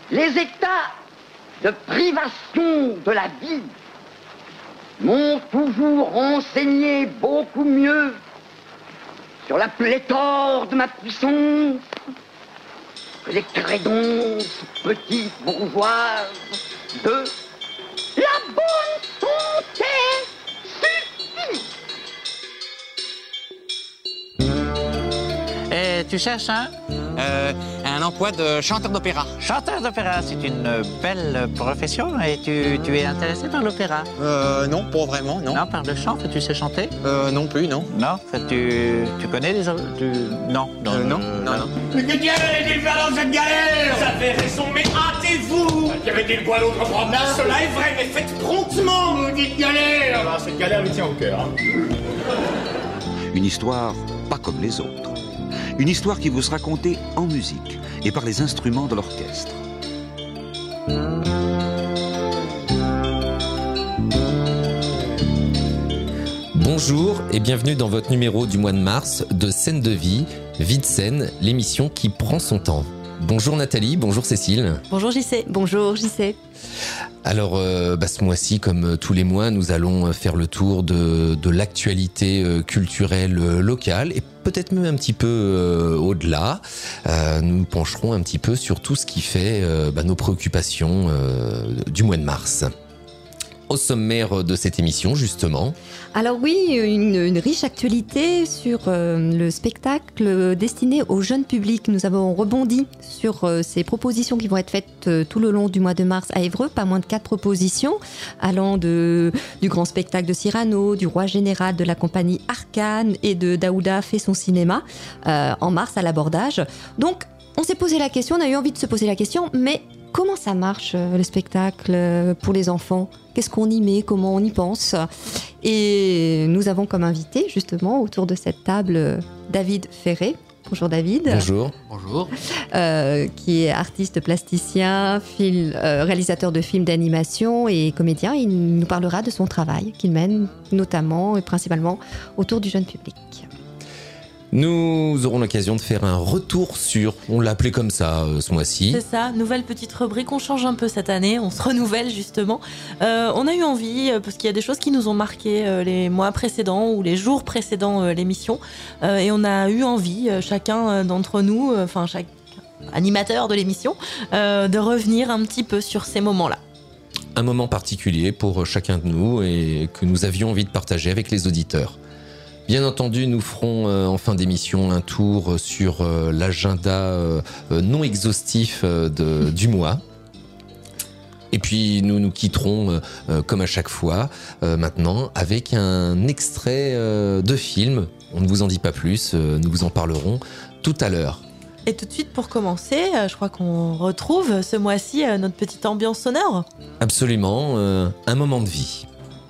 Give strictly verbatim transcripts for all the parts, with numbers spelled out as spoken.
Les états de privation de la vie m'ont toujours renseigné beaucoup mieux sur la pléthore de ma puissance que les crédonces petites bourgeoises de la bonne santé suffit. Et tu cherches un euh, un emploi de chanteur d'opéra. Chanteur d'opéra, c'est une belle profession. Et tu, tu es intéressé par l'opéra? Euh, non, pas vraiment, non. Non, par le chant, tu sais chanter? Euh, non plus, non. Non, tu, tu connais les... Tu... Non, non, euh, non, euh, non, non. Mais que diable allez-il faire dans cette galère? Ça fait raison, mais hâtez-vous! Y avait-il quoi d'autre promenade? Cela est vrai, mais faites promptement! Maudite galère! Alors, cette galère lui tient au cœur. Hein. Une histoire pas comme les autres. Une histoire qui vous sera contée en musique et par les instruments de l'orchestre. Bonjour et bienvenue dans votre numéro du mois de mars de Scène de vie, Vie de scène, l'émission qui prend son temps. Bonjour Nathalie, bonjour Cécile. Bonjour J C. Bonjour J C. Alors euh, bah, ce mois-ci, comme tous les mois, nous allons faire le tour de, de l'actualité euh, culturelle euh, locale et peut-être même un petit peu euh, au-delà. Euh, nous nous pencherons un petit peu sur tout ce qui fait euh, bah, nos préoccupations euh, du mois de mars. Au sommaire de cette émission, justement. Alors oui, une, une riche actualité sur euh, le spectacle destiné au jeune public. Nous avons rebondi sur euh, ces propositions qui vont être faites euh, tout le long du mois de mars à Évreux. Pas moins de quatre propositions, allant de, du grand spectacle de Cyrano, du roi général de la compagnie Arcane et de Daouda fait son cinéma, euh, en mars à l'abordage. Donc, on s'est posé la question, on a eu envie de se poser la question, mais comment ça marche le spectacle pour les enfants? Qu'est-ce qu'on y met? Comment on y pense? Et nous avons comme invité justement autour de cette table David Ferré. Bonjour David. Bonjour. Bonjour. Euh, qui est artiste plasticien, film, euh, réalisateur de films d'animation et comédien. Il nous parlera de son travail qu'il mène notamment et principalement autour du jeune public. Nous aurons l'occasion de faire un retour sur, on l'a appelé comme ça euh, ce mois-ci. C'est ça, nouvelle petite rubrique, on change un peu cette année, on se renouvelle justement. Euh, on a eu envie, euh, parce qu'il y a des choses qui nous ont marqué euh, les mois précédents ou les jours précédents euh, l'émission, euh, et on a eu envie, euh, chacun euh, d'entre nous, enfin euh, chaque animateur de l'émission, euh, de revenir un petit peu sur ces moments-là. Un moment particulier pour chacun de nous et que nous avions envie de partager avec les auditeurs. Bien entendu, nous ferons euh, en fin d'émission un tour sur euh, l'agenda euh, non exhaustif euh, de, du mois. Et puis nous nous quitterons, euh, comme à chaque fois, euh, maintenant, avec un extrait euh, de film. On ne vous en dit pas plus, euh, nous vous en parlerons tout à l'heure. Et tout de suite, pour commencer, euh, je crois qu'on retrouve ce mois-ci euh, notre petite ambiance sonore. Absolument, euh, un moment de vie.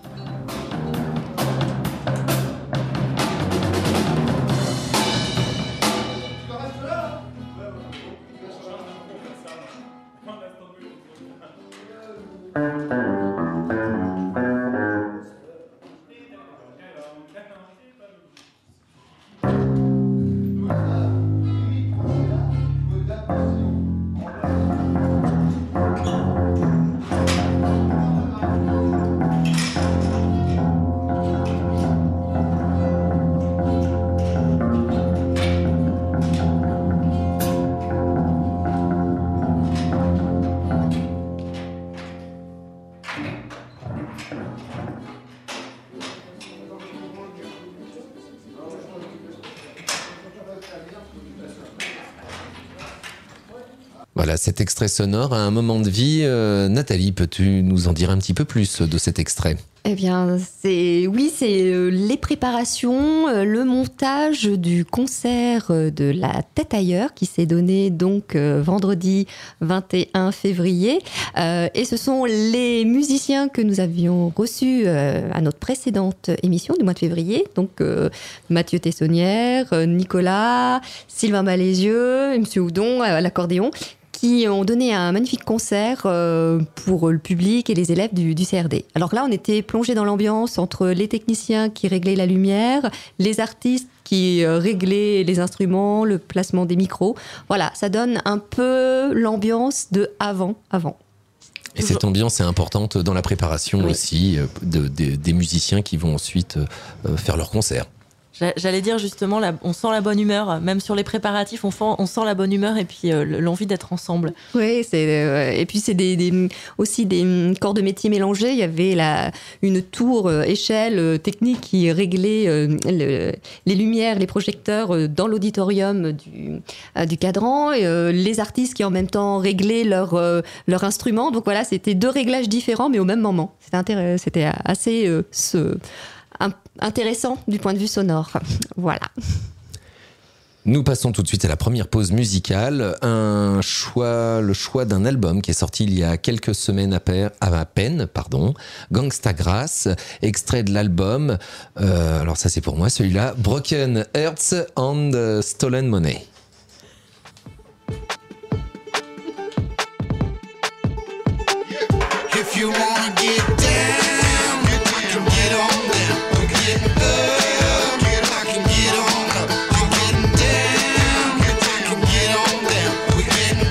Voilà, cet extrait sonore a un moment de vie. Euh, Nathalie, peux-tu nous en dire un petit peu plus de cet extrait ? Eh bien, c'est oui, c'est euh, les préparations, euh, le montage du concert euh, de La Tête ailleurs qui s'est donné donc euh, vendredi vingt et un février. Euh, et ce sont les musiciens que nous avions reçus euh, à notre précédente émission du mois de février. Donc euh, Mathieu Tessonnière, euh, Nicolas, Sylvain Malézieux, M. Houdon à l'accordéon, qui ont donné un magnifique concert euh, pour le public et les élèves du, du C R D. Alors là, on était plongés dans l'ambiance entre les techniciens qui réglaient la lumière, les artistes qui euh, réglait les instruments, le placement des micros. Voilà, ça donne un peu l'ambiance de avant, avant. Et cette ambiance est importante dans la préparation oui. aussi euh, de, de, des musiciens qui vont ensuite euh, faire leur concert. J'allais dire justement, la, on sent la bonne humeur, même sur les préparatifs, on, on sent la bonne humeur et puis euh, l'envie d'être ensemble. Oui, c'est, euh, et puis c'est des, des, aussi des corps de métier mélangés. Il y avait la, une tour euh, échelle euh, technique qui réglait euh, le, les lumières, les projecteurs euh, dans l'auditorium du, euh, du cadran, et euh, les artistes qui en même temps réglaient leur, euh, leur instrument. Donc voilà, c'était deux réglages différents mais au même moment. C'était, intér- c'était assez... Euh, ce, intéressant du point de vue sonore. Voilà. Nous passons tout de suite à la première pause musicale. Un choix, le choix d'un album qui est sorti il y a quelques semaines à, pair, à peine, pardon, Gangsta Grass, extrait de l'album. Euh, alors ça c'est pour moi celui-là, Broken Hearts and Stolen Money. If you wanna get down, you can get on down. Get up, get I can get on up. I'm getting down, get I can get on down. We getting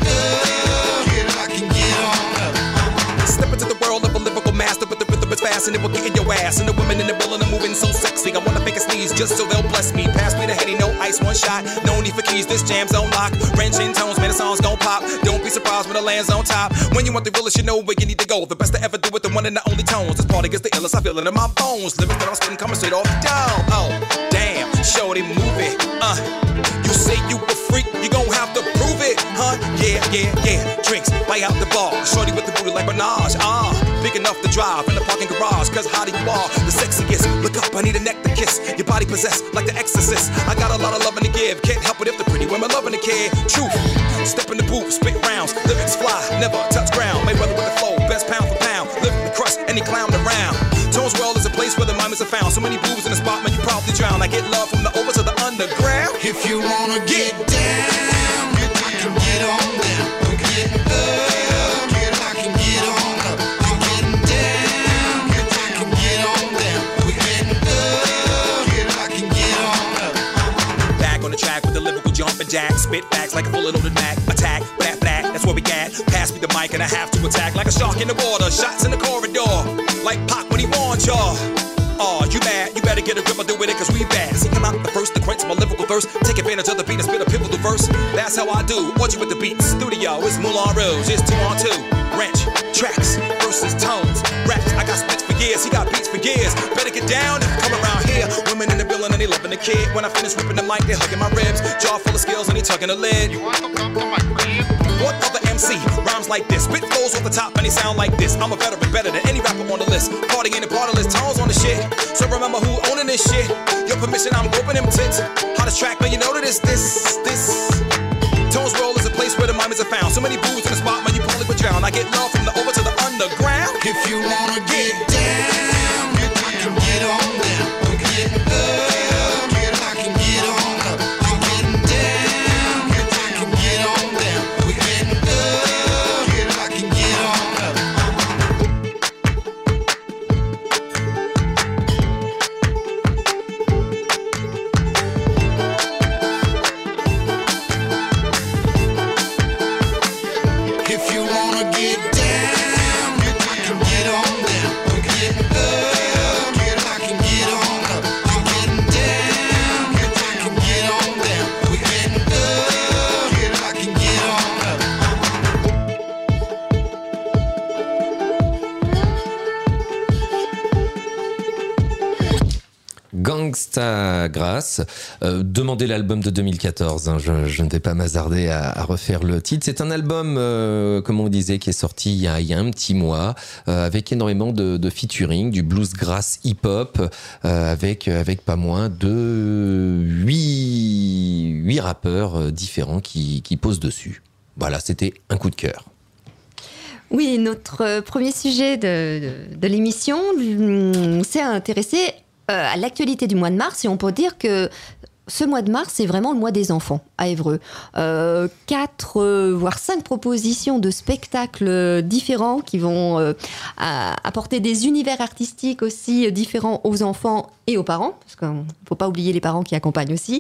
up, get I can get on up. Step into the world of a lyrical master, but the rhythm is fast and it will get in your ass. And the women in the building are moving so sexy. I wanna make a sneeze just so they'll bless me. Pass me the Henny, no ice, one shot. No need for keys, this jam's on lock. Wrenching tones, man, the song's gon' pop. Don't be surprised when it lands on top. When you want the realest, you know where you need to go. The best to ever do it, the one and the only tones. This party gets the illest, I feel it in my bones. Lyrics that I'm spitting coming straight off the dome. Oh, damn, shorty, move it. Uh, you say you a freak, you gon' have to prove it, huh? Yeah, yeah, yeah. Drinks, lay out the bar. Shorty with the booty like Minaj. Ah, uh, big enough to drive in the parking garage. Cause how do you are the sexiest? Look up, I need a neck to kiss. Your body possessed like the Exorcist. I got a lot of loving to give. Can't help it if the pretty women loving the kid. Truth, step in the booth, spit rounds. Lyrics fly, never touch ground. Mayweather with the flow, best pound for pound. Live the crust, any clown around. Tones World is a place where the mimes are found. So many boobs in the spot, man, you probably drown. I get love from the over to the underground. If you wanna get down, you can get on down. Get up, get I can get on up. I'm getting down, get I can get on down. We getting up, get I can get on up. Back on the track with the lyrical jumping jack. Spit facts like a bullet loaded Mac. Attack, blat, blat, that's where we got. Pass me the mic and I have to attack like a shark in the water. Shots in the corridor, like Pac when he warned y'all. Oh, you mad? You better get a grip or do with it, cause we bad. See, come out the first to quench my lyrical thirst. Take advantage of the beat and spit a pivotal verse. That's how I do. Orgy with the beat. Studio, it's Moulin Rouge. It's two on two. Wrench, tracks, versus tones. Raps, I got spits for years. He got beats for years. Better get down if you come around here. Women in the building and they loving the kid. When I finish ripping the mic, they hugging my ribs. Jaw full of skills and they tugging the lid. You want to come to my crib? What other M C rhymes like this? Spit flows off the top and they sound like this. I'm a veteran, better than any rapper on the list. Party in the partless, tones on the shit. So remember who owning this shit. Your permission, I'm groping them tits. Hottest track, man, you know that it's this, this. Tones World is a place where the mimes are found. So many boos in the spot, man, you probably would drown. I get love from the over to the underground. If you wanna get down, you can get on down. Get up, get I can get on up. I'm getting down, get I can get on down. We getting up, get I can get on up. If you wanna get down, you can get on down. Get up, get I can get on up. I'm getting down, get I can get on down. We getting up, get I can get on up. Gangsta Grass, euh, demandez l'album de deux mille quatorze, hein, je, je ne vais pas m'hasarder à, à refaire le titre. C'est un album, euh, comme on disait, qui est sorti il y a, il y a un petit mois, euh, avec énormément de, de featuring, du bluesgrass hip-hop, euh, avec, avec pas moins de huit, huit rappeurs différents qui, qui posent dessus. Voilà, c'était un coup de cœur. Oui, notre premier sujet de, de, de l'émission s'est intéressé à l'actualité du mois de mars, et on peut dire que ce mois de mars, c'est vraiment le mois des enfants à Évreux. Euh, quatre, euh, voire cinq propositions de spectacles différents qui vont euh, à, apporter des univers artistiques aussi différents aux enfants et aux parents, parce qu'il ne faut pas oublier les parents qui accompagnent aussi.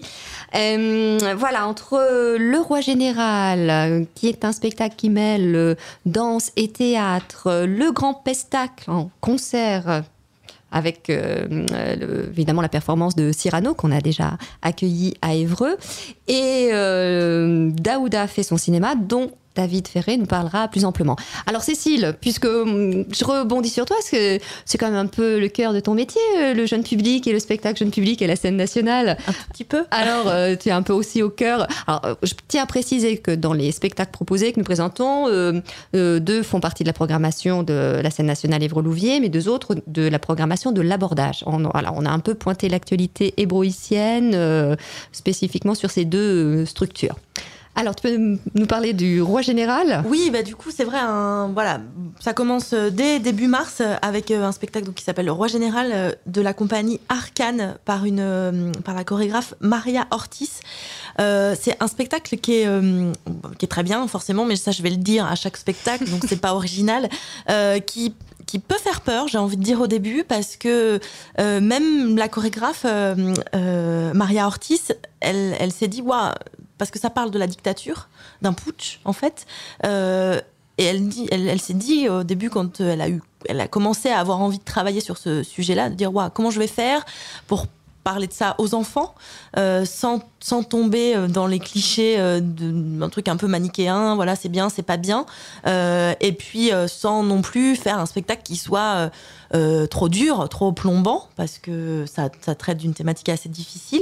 Euh, voilà, entre Le Roi Général, euh, qui est un spectacle qui mêle euh, danse et théâtre, euh, Le Grand Pestacle en concert, avec euh, le, évidemment la performance de Cyrano qu'on a déjà accueilli à Évreux, et euh, Daouda fait son cinéma, dont David Ferré nous parlera plus amplement. Alors Cécile, puisque je rebondis sur toi, parce que c'est quand même un peu le cœur de ton métier, le jeune public et le spectacle jeune public et la scène nationale. Un tout petit peu. Alors euh, tu es un peu aussi au cœur. Alors je tiens à préciser que dans les spectacles proposés que nous présentons, euh, euh, deux font partie de la programmation de la scène nationale Évreux-Louviers, mais deux autres de la programmation de l'abordage. On, voilà, on a un peu pointé l'actualité hébroïcienne, euh, spécifiquement sur ces deux euh, structures. Alors, tu peux nous parler du Roi Général ? Oui, bah, du coup, c'est vrai, un, voilà, ça commence dès début mars avec un spectacle donc, qui s'appelle Le Roi Général de la compagnie Arcane par, une, par la chorégraphe Maria Ortiz. Euh, c'est un spectacle qui est, euh, qui est très bien, forcément, mais ça, je vais le dire à chaque spectacle, donc c'est pas original, euh, qui qui peut faire peur, j'ai envie de dire au début, parce que euh, même la chorégraphe euh, euh, Maria Ortiz, elle, elle s'est dit, waouh, parce que ça parle de la dictature, d'un putsch en fait, euh, et elle, dit, elle, elle s'est dit au début quand elle a eu, elle a commencé à avoir envie de travailler sur ce sujet-là, de dire waouh, comment je vais faire pour parler de ça aux enfants, euh, sans, sans tomber dans les clichés euh, d'un truc un peu manichéen, voilà, c'est bien, c'est pas bien, euh, et puis euh, sans non plus faire un spectacle qui soit euh, trop dur, trop plombant, parce que ça, ça traite d'une thématique assez difficile.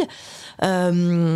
Euh,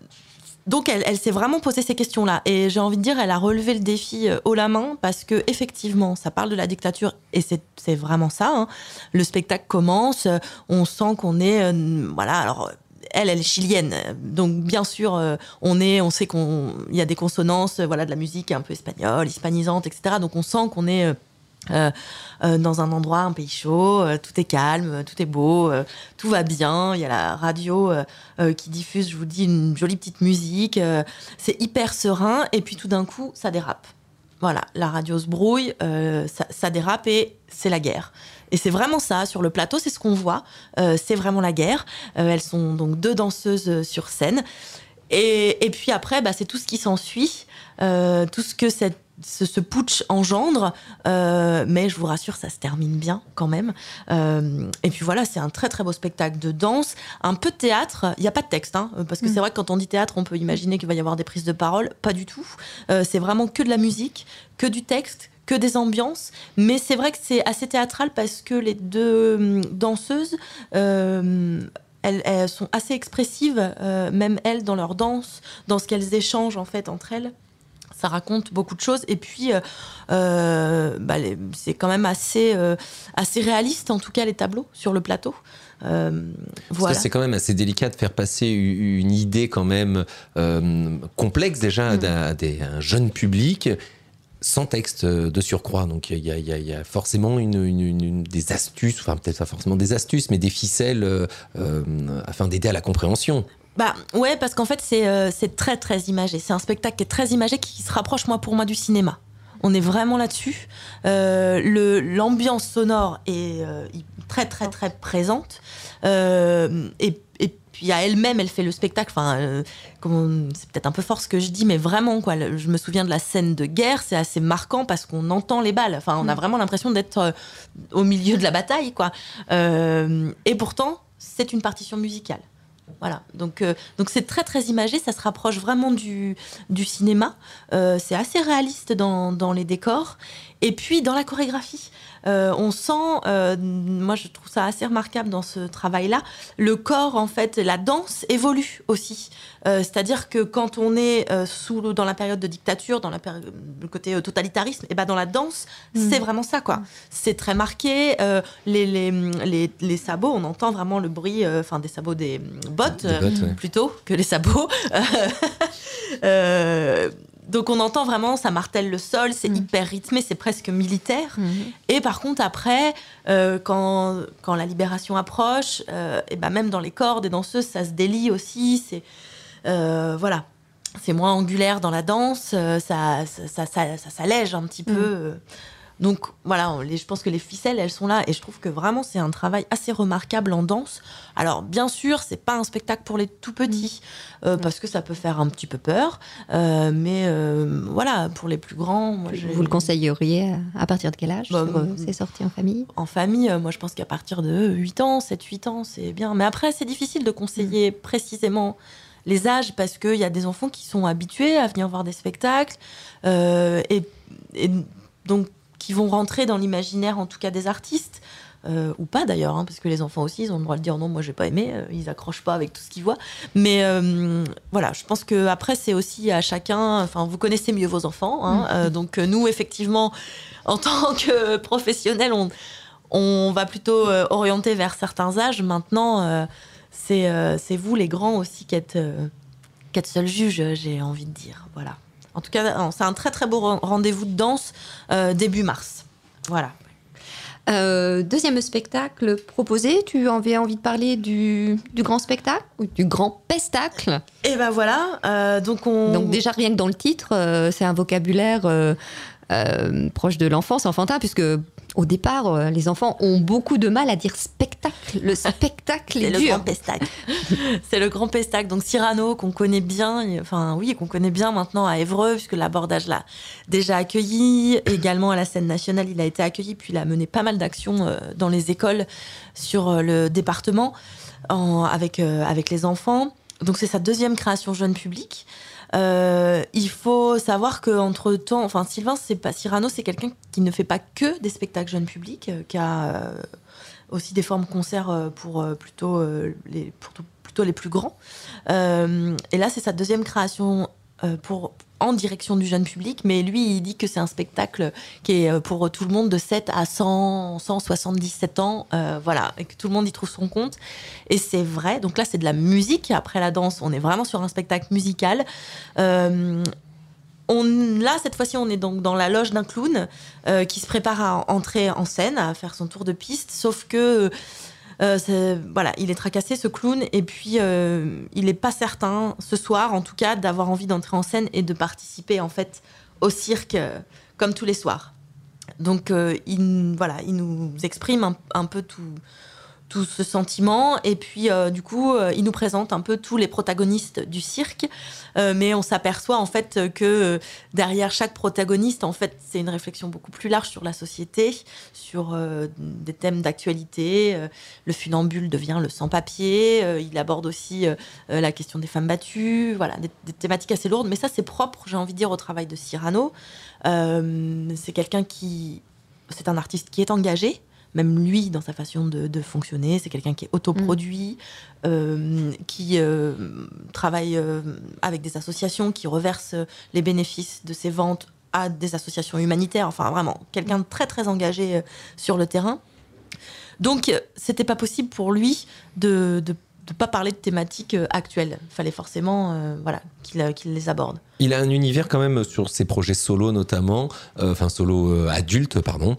Donc elle, elle s'est vraiment posé ces questions-là, et j'ai envie de dire, elle a relevé le défi euh, haut la main, parce que effectivement, ça parle de la dictature, et c'est, c'est vraiment ça. Hein. Le spectacle commence, euh, on sent qu'on est, euh, voilà, alors. Elle, elle est chilienne, donc bien sûr, euh, on est, on sait qu'on, il y a des consonances, euh, voilà, de la musique un peu espagnole, hispanisante, et cetera. Donc on sent qu'on est euh, Euh, euh, dans un endroit, un pays chaud, euh, tout est calme, tout est beau, euh, tout va bien, il y a la radio euh, euh, qui diffuse, je vous dis, une jolie petite musique, euh, c'est hyper serein, et puis tout d'un coup, ça dérape. Voilà, la radio se brouille, euh, ça, ça dérape, et c'est la guerre. Et c'est vraiment ça, sur le plateau, c'est ce qu'on voit, euh, c'est vraiment la guerre. Euh, elles sont donc deux danseuses sur scène, et, et puis après, bah, c'est tout ce qui s'ensuit, euh, tout ce que cette Ce, ce putsch engendre, euh, mais je vous rassure, ça se termine bien quand même. Euh, et puis voilà, c'est un très très beau spectacle de danse, un peu de théâtre. Il n'y a pas de texte, hein, parce que mmh. c'est vrai que quand on dit théâtre, on peut imaginer qu'il va y avoir des prises de parole. Pas du tout. Euh, c'est vraiment que de la musique, que du texte, que des ambiances. Mais c'est vrai que c'est assez théâtral parce que les deux euh, danseuses... Euh, Elles, elles sont assez expressives, euh, même elles, dans leur danse, dans ce qu'elles échangent en fait entre elles. Ça raconte beaucoup de choses, et puis euh, euh, bah, les, c'est quand même assez, euh, assez réaliste, en tout cas les tableaux sur le plateau. Euh, voilà. C'est quand même assez délicat de faire passer une idée quand même euh, complexe déjà mmh. à, des, à un jeune public sans texte de surcroît. Donc il y, y, y a forcément une, une, une, des astuces, enfin peut-être pas forcément des astuces, mais des ficelles euh, euh, afin d'aider à la compréhension. Bah ouais, parce qu'en fait c'est, euh, c'est très très imagé. C'est un spectacle qui est très imagé, qui se rapproche moi pour moi du cinéma. On est vraiment là-dessus. Euh, le, l'ambiance sonore est euh, très très très présente. Euh, et, et puis à elle-même, elle fait le spectacle. Enfin, euh, c'est peut-être un peu fort ce que je dis, mais vraiment quoi. Je me souviens de la scène de guerre, c'est assez marquant parce qu'on entend les balles. Enfin, on a vraiment l'impression d'être euh, au milieu de la bataille, quoi. Euh, et pourtant, c'est une partition musicale. Voilà, donc, euh, donc c'est très très imagé, ça se rapproche vraiment du, du cinéma, euh, c'est assez réaliste dans, dans les décors, et puis dans la chorégraphie, euh, on sent, euh, moi je trouve ça assez remarquable dans ce travail-là, le corps en fait, la danse évolue aussi, euh, c'est-à-dire que quand on est euh, sous, dans la période de dictature, dans la péri- le côté euh, totalitarisme, et ben dans la danse, mmh. c'est vraiment ça quoi, c'est très marqué, euh, les, les, les, les sabots, on entend vraiment le bruit, enfin euh, des sabots des bottes, des bottes euh, ouais. plutôt que les sabots, euh, donc on entend vraiment, ça martèle le sol, c'est mmh. hyper rythmé, c'est presque militaire. Mmh. Et par contre, après, euh, quand, quand la libération approche, euh, et ben même dans les cordes et danseuses, ça se délie aussi. C'est, euh, voilà, c'est moins angulaire dans la danse, euh, ça, ça, ça, ça, ça s'allège un petit mmh. peu. Euh. Donc voilà, les, je pense que les ficelles, elles sont là. Et je trouve que vraiment, c'est un travail assez remarquable en danse. Alors, bien sûr, c'est pas un spectacle pour les tout petits, euh, mmh. parce que ça peut faire un petit peu peur. Euh, mais euh, voilà, pour les plus grands... Moi, j'ai... Vous le conseilleriez à partir de quel âge bah, sur, euh, c'est sorti en famille? En famille, euh, moi, je pense qu'à partir de huit ans, sept huit ans, c'est bien. Mais après, c'est difficile de conseiller mmh. précisément les âges, parce qu'il y a des enfants qui sont habitués à venir voir des spectacles. Euh, et, et donc... qui vont rentrer dans l'imaginaire, en tout cas des artistes, euh, ou pas d'ailleurs, hein, parce que les enfants aussi, ils ont le droit de dire non, moi j'ai pas aimé, euh, ils accrochent pas avec tout ce qu'ils voient. Mais euh, voilà, je pense que après c'est aussi à chacun. Enfin, vous connaissez mieux vos enfants, hein, mmh. euh, donc euh, nous effectivement, en tant que professionnels, on on va plutôt euh, orienter vers certains âges. Maintenant, euh, c'est euh, c'est vous les grands aussi qui êtes euh, qui êtes seuls juges, j'ai envie de dire. Voilà. En tout cas, c'est un très très beau rendez-vous de danse euh, début mars. Voilà. Euh, deuxième spectacle proposé, tu avais envie de parler du, du grand spectacle ou du grand pestacle? Et ben voilà, euh, donc on... Donc déjà rien que dans le titre, euh, c'est un vocabulaire euh, euh, proche de l'enfance, enfantin, puisque au départ, euh, les enfants ont beaucoup de mal à dire spectacle. Le spectacle est, est dur. Le grand pestacle. C'est le grand pestacle. Donc Cyrano, qu'on connaît bien, enfin oui, qu'on connaît bien maintenant à Évreux, puisque l'abordage l'a déjà accueilli. Également à la scène nationale, il a été accueilli, puis il a mené pas mal d'actions euh, dans les écoles sur euh, le département en, avec, euh, avec les enfants. Donc c'est sa deuxième création jeune public. Euh, il faut savoir qu'entre temps, enfin Sylvain, c'est pas Cyrano, c'est quelqu'un qui ne fait pas que des spectacles jeunes publics, euh, qui a euh, aussi des formes concerts euh, pour euh, plutôt euh, les pour tout, plutôt les plus grands. Euh, et là, c'est sa deuxième création euh, pour en direction du jeune public, mais lui, il dit que c'est un spectacle qui est pour tout le monde de sept à cent, cent soixante-dix-sept ans, euh, voilà, et que tout le monde y trouve son compte. Et c'est vrai, donc là, c'est de la musique. Après la danse, on est vraiment sur un spectacle musical. Euh, on, là, cette fois-ci, on est donc dans la loge d'un clown euh, qui se prépare à entrer en scène, à faire son tour de piste, sauf que... Euh, c'est, voilà, il est tracassé, ce clown, et puis euh, il n'est pas certain, ce soir en tout cas, d'avoir envie d'entrer en scène et de participer en fait au cirque euh, comme tous les soirs. Donc euh, il, voilà, il nous exprime un, un peu tout, tout ce sentiment, et puis euh, du coup euh, il nous présente un peu tous les protagonistes du cirque, euh, mais on s'aperçoit en fait que euh, derrière chaque protagoniste, en fait, c'est une réflexion beaucoup plus large sur la société, sur euh, des thèmes d'actualité. Euh, le funambule devient le sans-papier, euh, il aborde aussi euh, la question des femmes battues, voilà, des, des thématiques assez lourdes, mais ça c'est propre, j'ai envie de dire, au travail de Cyrano. Euh, c'est quelqu'un qui... C'est un artiste qui est engagé, même lui, dans sa façon de, de fonctionner. C'est quelqu'un qui est autoproduit, mmh. euh, qui euh, travaille euh, avec des associations, qui reverse les bénéfices de ses ventes à des associations humanitaires. Enfin, vraiment, quelqu'un de très, très engagé euh, sur le terrain. Donc, c'était pas possible pour lui de de de pas parler de thématiques euh, actuelles. Il fallait forcément euh, voilà, qu'il, euh, qu'il les aborde. Il a un univers quand même sur ses projets solo notamment, euh, enfin solo euh, adulte, pardon,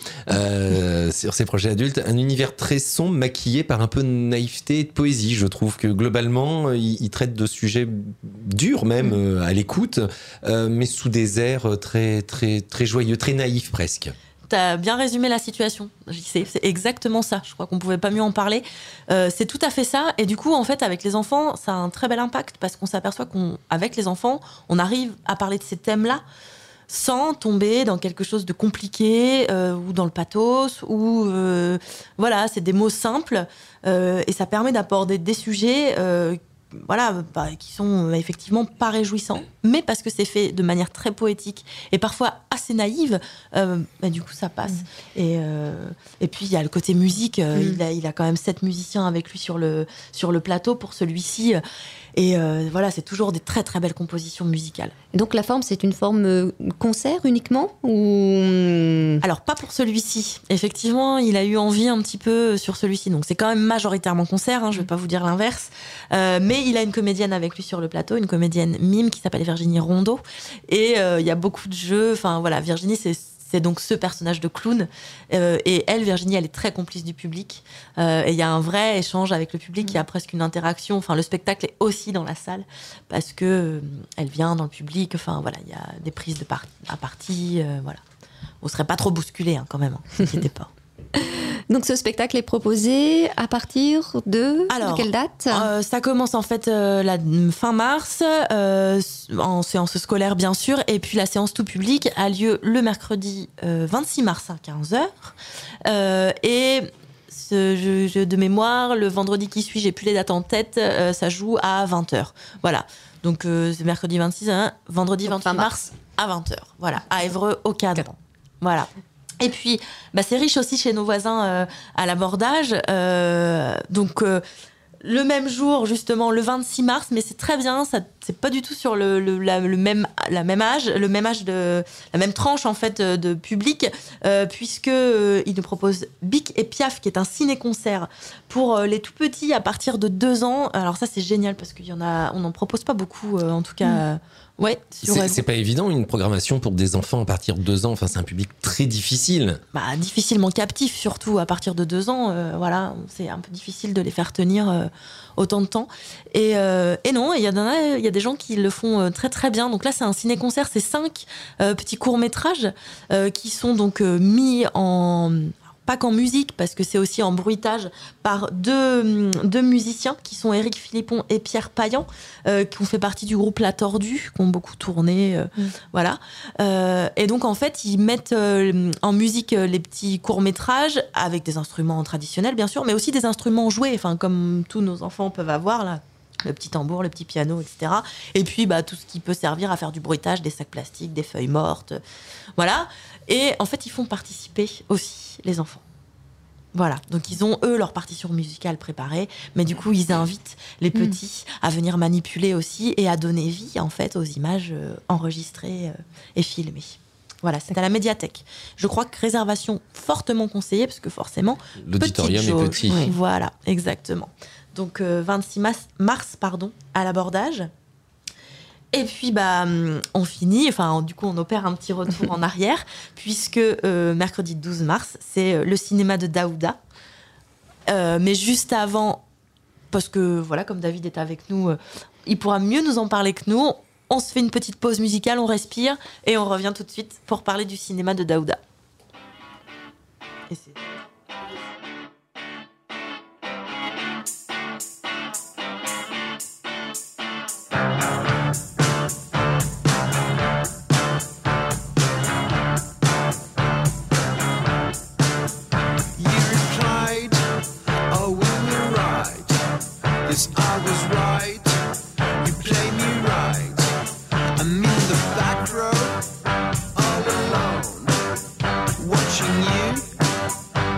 euh, sur ses projets adultes, un univers très sombre, maquillé par un peu de naïveté et de poésie. Je trouve que globalement, il, il traite de sujets durs même euh, à l'écoute, euh, mais sous des airs très, très, très joyeux, très naïfs presque. T'as bien résumé la situation, j'y sais, c'est exactement ça. Je crois qu'on pouvait pas mieux en parler. Euh, c'est tout à fait ça. Et du coup, en fait, avec les enfants, ça a un très bel impact parce qu'on s'aperçoit qu'avec les enfants, on arrive à parler de ces thèmes-là sans tomber dans quelque chose de compliqué euh, ou dans le pathos. Ou euh, voilà, c'est des mots simples euh, et ça permet d'aborder des sujets. Euh, Voilà, bah, qui sont euh, effectivement pas réjouissants, mais parce que c'est fait de manière très poétique et parfois assez naïve, euh, bah, du coup ça passe. Mmh. Et, euh, et puis il y a le côté musique, euh, mmh. il, a, il a quand même sept musiciens avec lui sur le, sur le plateau pour celui-ci. Et euh, voilà, c'est toujours des très très belles compositions musicales. Et donc la forme, c'est une forme euh, concert uniquement ou... Alors pas pour celui-ci. Effectivement, il a eu envie un petit peu sur celui-ci. Donc c'est quand même majoritairement concert, hein, je vais pas vous dire l'inverse. Euh, mais il a une comédienne avec lui sur le plateau, une comédienne mime qui s'appelle Virginie Rondeau. Et euh, il y a beaucoup de jeux. Enfin voilà, Virginie, c'est C'est donc ce personnage de clown. Euh, et elle, Virginie, elle est très complice du public. Euh, et il y a un vrai échange avec le public. Il y a presque une interaction. Enfin, le spectacle est aussi dans la salle parce que euh, elle vient dans le public. Enfin, voilà, il y a des prises de par- à partie. Euh, voilà. On serait pas trop bousculé, hein, quand même. Hein, ne vous inquiétez pas. Donc ce spectacle est proposé à partir de, Alors, de quelle date euh, Ça commence en fait euh, la fin mars, euh, en séance scolaire bien sûr, et puis la séance tout public a lieu le mercredi euh, vingt-six mars à quinze heures. Euh, et ce jeu, jeu de mémoire, le vendredi qui suit, j'ai plus les dates en tête, euh, ça joue à vingt heures. Voilà. Donc euh, c'est mercredi vingt-six, hein, vendredi Donc, vingt-huit mars à vingt heures. Voilà, à Évreux au cadran. Voilà. Et puis, bah, c'est riche aussi chez nos voisins euh, à l'abordage. Euh, donc, euh, le même jour, justement, le vingt-six mars, mais c'est très bien. Ça, c'est pas du tout sur le, le, la, le même, la même âge, le même âge de la même tranche en fait de public, euh, puisque euh, il nous propose Bic et Piaf, qui est un ciné-concert pour euh, les tout petits à partir de deux ans. Alors ça, c'est génial parce qu'il y en a, on n'en propose pas beaucoup, euh, en tout cas. Mmh. Ouais, c'est, c'est pas évident une programmation pour des enfants à partir de deux ans. Enfin, c'est un public très difficile. Bah, difficilement captif, surtout à partir de deux ans. Euh, voilà, c'est un peu difficile de les faire tenir euh, autant de temps. Et, euh, et non, il y, y a des gens qui le font euh, très très bien. Donc là, c'est un ciné-concert, c'est cinq euh, petits courts-métrages euh, qui sont donc euh, mis en... pas qu'en musique, parce que c'est aussi en bruitage par deux, deux musiciens qui sont Éric Philippon et Pierre Payan, euh, qui ont fait partie du groupe La Tordue, qui ont beaucoup tourné, euh, mmh. voilà. Euh, et donc en fait, ils mettent euh, en musique euh, les petits courts-métrages avec des instruments traditionnels, bien sûr, mais aussi des instruments joués, enfin comme tous nos enfants peuvent avoir là. Le petit tambour, le petit piano, et cetera. Et puis bah, tout ce qui peut servir à faire du bruitage, des sacs plastiques, des feuilles mortes, voilà. Et en fait, ils font participer aussi les enfants. Voilà, donc ils ont eux leur partition musicale préparée, mais du coup ils invitent les petits mmh. à venir manipuler aussi et à donner vie en fait aux images euh, enregistrées euh, et filmées. Voilà, c'est à la médiathèque. Je crois que réservation fortement conseillée parce que forcément l'auditorium est petit. Oui. Voilà, exactement. Donc euh, vingt-six mars, pardon, à l'abordage. Et puis, bah, on finit, enfin, du coup, on opère un petit retour en arrière, puisque euh, mercredi douze mars, c'est le cinéma de Daouda. Euh, mais juste avant, parce que, voilà, comme David est avec nous, euh, il pourra mieux nous en parler que nous. On se fait une petite pause musicale, on respire, et on revient tout de suite pour parler du cinéma de Daouda. Et c'est... Yes, I was right. You play me right. I'm in the back row, all alone, watching you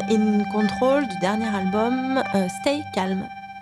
In Control du dernier album euh, Stay Calm.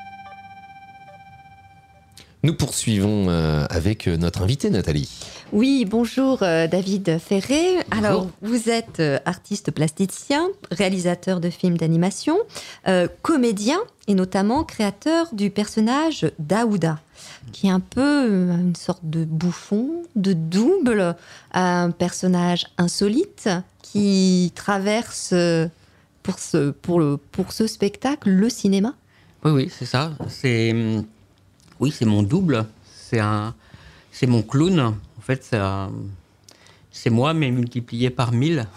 Nous poursuivons euh, avec notre invité Nathalie. Oui, bonjour euh, David Ferré. Bonjour. Alors, vous êtes euh, artiste plasticien, réalisateur de films d'animation, euh, comédien et notamment créateur du personnage Daouda, qui est un peu euh, une sorte de bouffon, de double, un personnage insolite qui traverse euh, pour ce, pour, le, pour ce spectacle le cinéma. Oui, oui, c'est ça. C'est, hum, oui, c'est mon double. C'est un, c'est mon clown. En fait, c'est, un- c'est moi, mais multiplié par mille.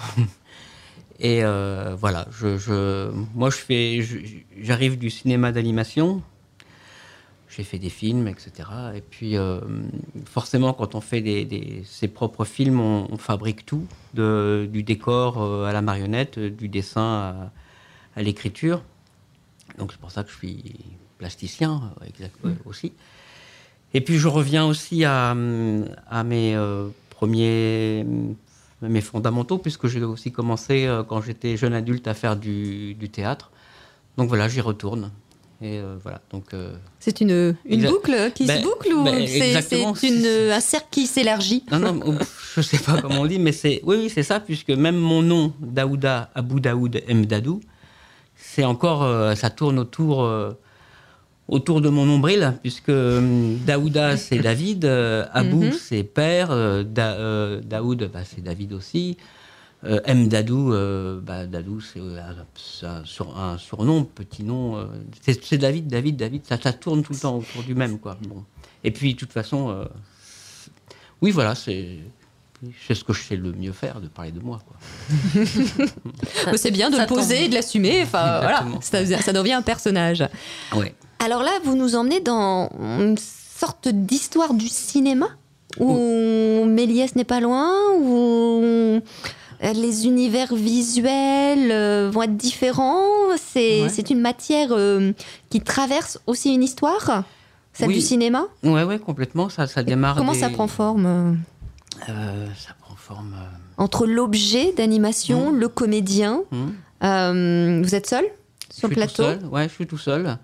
Et euh, voilà, je, je, moi, je fais, je- j'arrive du cinéma d'animation. J'ai fait des films, et cetera. Et puis, euh, forcément, quand on fait des, des- ses propres films, on, on fabrique tout, de, du décor euh, à la marionnette, euh, du dessin à, à l'écriture. Donc, c'est pour ça que je suis plasticien euh, exact, euh, aussi. Et puis, je reviens aussi à, à mes euh, premiers, mes fondamentaux, puisque j'ai aussi commencé, euh, quand j'étais jeune adulte, à faire du, du théâtre. Donc, voilà, j'y retourne. Et euh, voilà, donc... euh, C'est une, une Exact. boucle qui Ben, se boucle ou ben, c'est, exactement, c'est une, un cercle qui s'élargit? Non, non, oh, je sais pas comment on dit, mais c'est, oui, oui, c'est ça, puisque même mon nom, Daouda Abou Daoud Mdadou, c'est encore, euh, ça tourne autour, euh, autour de mon nombril, puisque euh, Daouda, c'est David, euh, Abou, Mhm. c'est père, euh, Da- euh, Daoud, bah, c'est David aussi, euh, Mdadou, euh, bah, Dadou, c'est euh, un, un sur- un surnom, petit nom, euh, c'est, c'est David, David, David, ça, ça tourne tout le temps autour du même, quoi. Bon. Et puis, de toute façon, euh, oui, voilà, c'est, c'est ce que je sais le mieux faire, de parler de moi, quoi. Mais c'est bien de Ça le poser tombe. et de l'assumer. Enfin, voilà, Exactement. ça, ça devient un personnage. Ouais. Alors là, vous nous emmenez dans une sorte d'histoire du cinéma où Méliès n'est pas loin, où les univers visuels euh, vont être différents. C'est, Ouais. c'est une matière euh, qui traverse aussi une histoire, celle Oui. du cinéma. Ouais, ouais, complètement, ça, ça démarre. Comment des- ça prend forme euh, Euh, Ça prend forme. euh, entre l'objet d'animation, le comédien? hum. Euh, vous êtes seul sur Je le suis tout plateau? seul, ouais, je suis tout seul.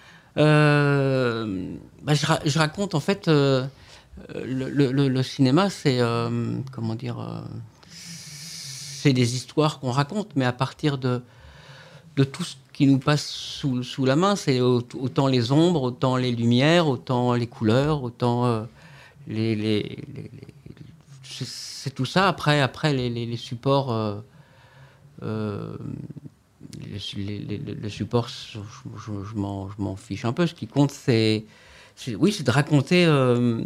Euh, bah, je, ra- je raconte en fait euh, le, le- le- le cinéma, c'est euh, comment dire, euh, c'est des histoires qu'on raconte, mais à partir de de tout ce qui nous passe sous, sous la main, c'est au- autant les ombres, autant les lumières, autant les couleurs, autant euh, les, les- les- les- c'est, c'est tout ça. Après, après les, les- les supports. euh, euh, les, les- les- les supports, je, je- je m'en, je m'en fiche un peu. Ce qui compte, c'est, c'est- oui, c'est de raconter. euh,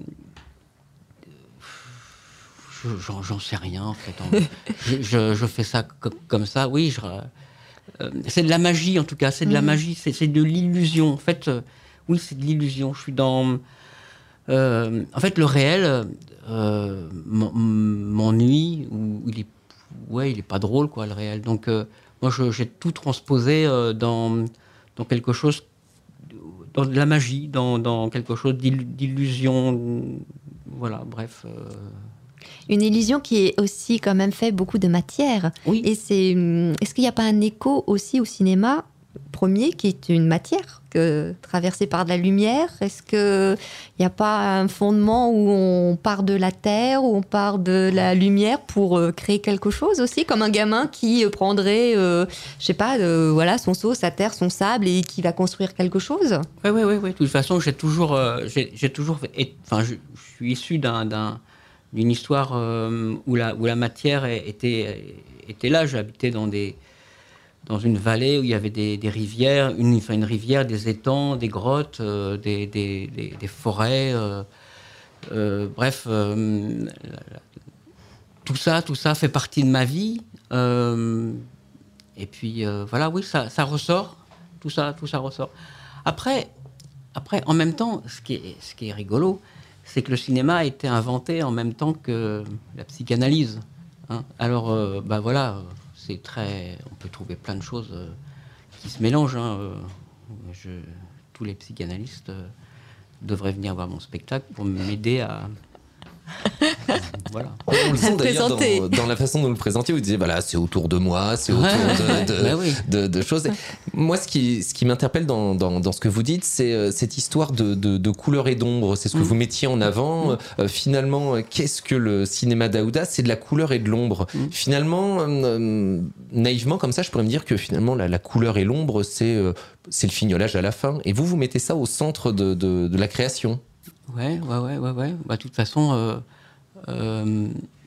je- j'en, j'en sais rien en fait. En- je, je- je fais ça co- comme ça. Oui, je, euh, c'est de la magie en tout cas. C'est de la Mhm. magie. C'est, c'est de l'illusion. En fait, euh, oui, c'est de l'illusion. Je suis dans. euh, en fait, le réel euh, m'en- m'ennuie ou il est, ouais, il est pas drôle quoi, le réel. Donc euh, moi, je- j'ai tout transposé euh, dans, dans quelque chose, dans de la magie, dans, dans quelque chose d'il- d'illusion. Voilà, bref. euh, Une illusion qui est aussi quand même fait beaucoup de matière. Oui. Et c'est, hum, est-ce qu'il n'y a pas un écho aussi au cinéma premier qui est une matière que, traversée par de la lumière? Est-ce qu'il n'y a pas un fondement où on part de la terre, où on part de la lumière pour euh, créer quelque chose aussi, comme un gamin qui euh, prendrait, euh, je sais pas, euh, voilà, son seau, sa terre, son sable et qui va construire quelque chose? Oui, oui, oui, oui. De toute façon, j'ai toujours, euh, j'ai, j'ai toujours, fait- et- enfin, je, je suis issu d'un, d'un- d'une histoire euh, où la, où la matière est- était, était là. J'habitais dans des, dans une vallée où il y avait des, des rivières, une, enfin, une rivière, des étangs, des grottes, euh, des, des, des- des forêts. euh, euh, bref, euh, la- la- tout ça, tout ça fait partie de ma vie. euh, et puis euh, voilà, oui, ça, ça ressort. Tout ça, tout ça ressort. Après, après, en même temps, ce qui est, ce qui est rigolo, c'est que le cinéma a été inventé en même temps que la psychanalyse. hein. Alors, euh, bah voilà, euh, c'est très, on peut trouver plein de choses euh, qui se mélangent. hein, euh, je, tous les psychanalystes euh, devraient venir voir mon spectacle pour m'aider à, voilà. On le sent d'ailleurs Présenter. dans, dans la façon dont vous le présentiez, vous disiez voilà, c'est autour de moi, c'est autour Ouais. de, de, Bah oui. de, de choses. Et moi, ce qui, ce qui m'interpelle dans, dans, dans ce que vous dites, c'est euh, cette histoire de, de, de couleur et d'ombre. C'est ce que Mm. vous mettiez en avant. Euh, finalement, euh, qu'est-ce que le cinéma d'Aouda? C'est de la couleur et de l'ombre. Mm. Finalement, euh, naïvement, comme ça, je pourrais me dire que finalement, la, la couleur et l'ombre, c'est euh, c'est le fignolage à la fin. Et vous, vous mettez ça au centre de, de, de la création. Ouais, ouais, ouais, ouais, ouais. Bah, de toute façon, euh, euh,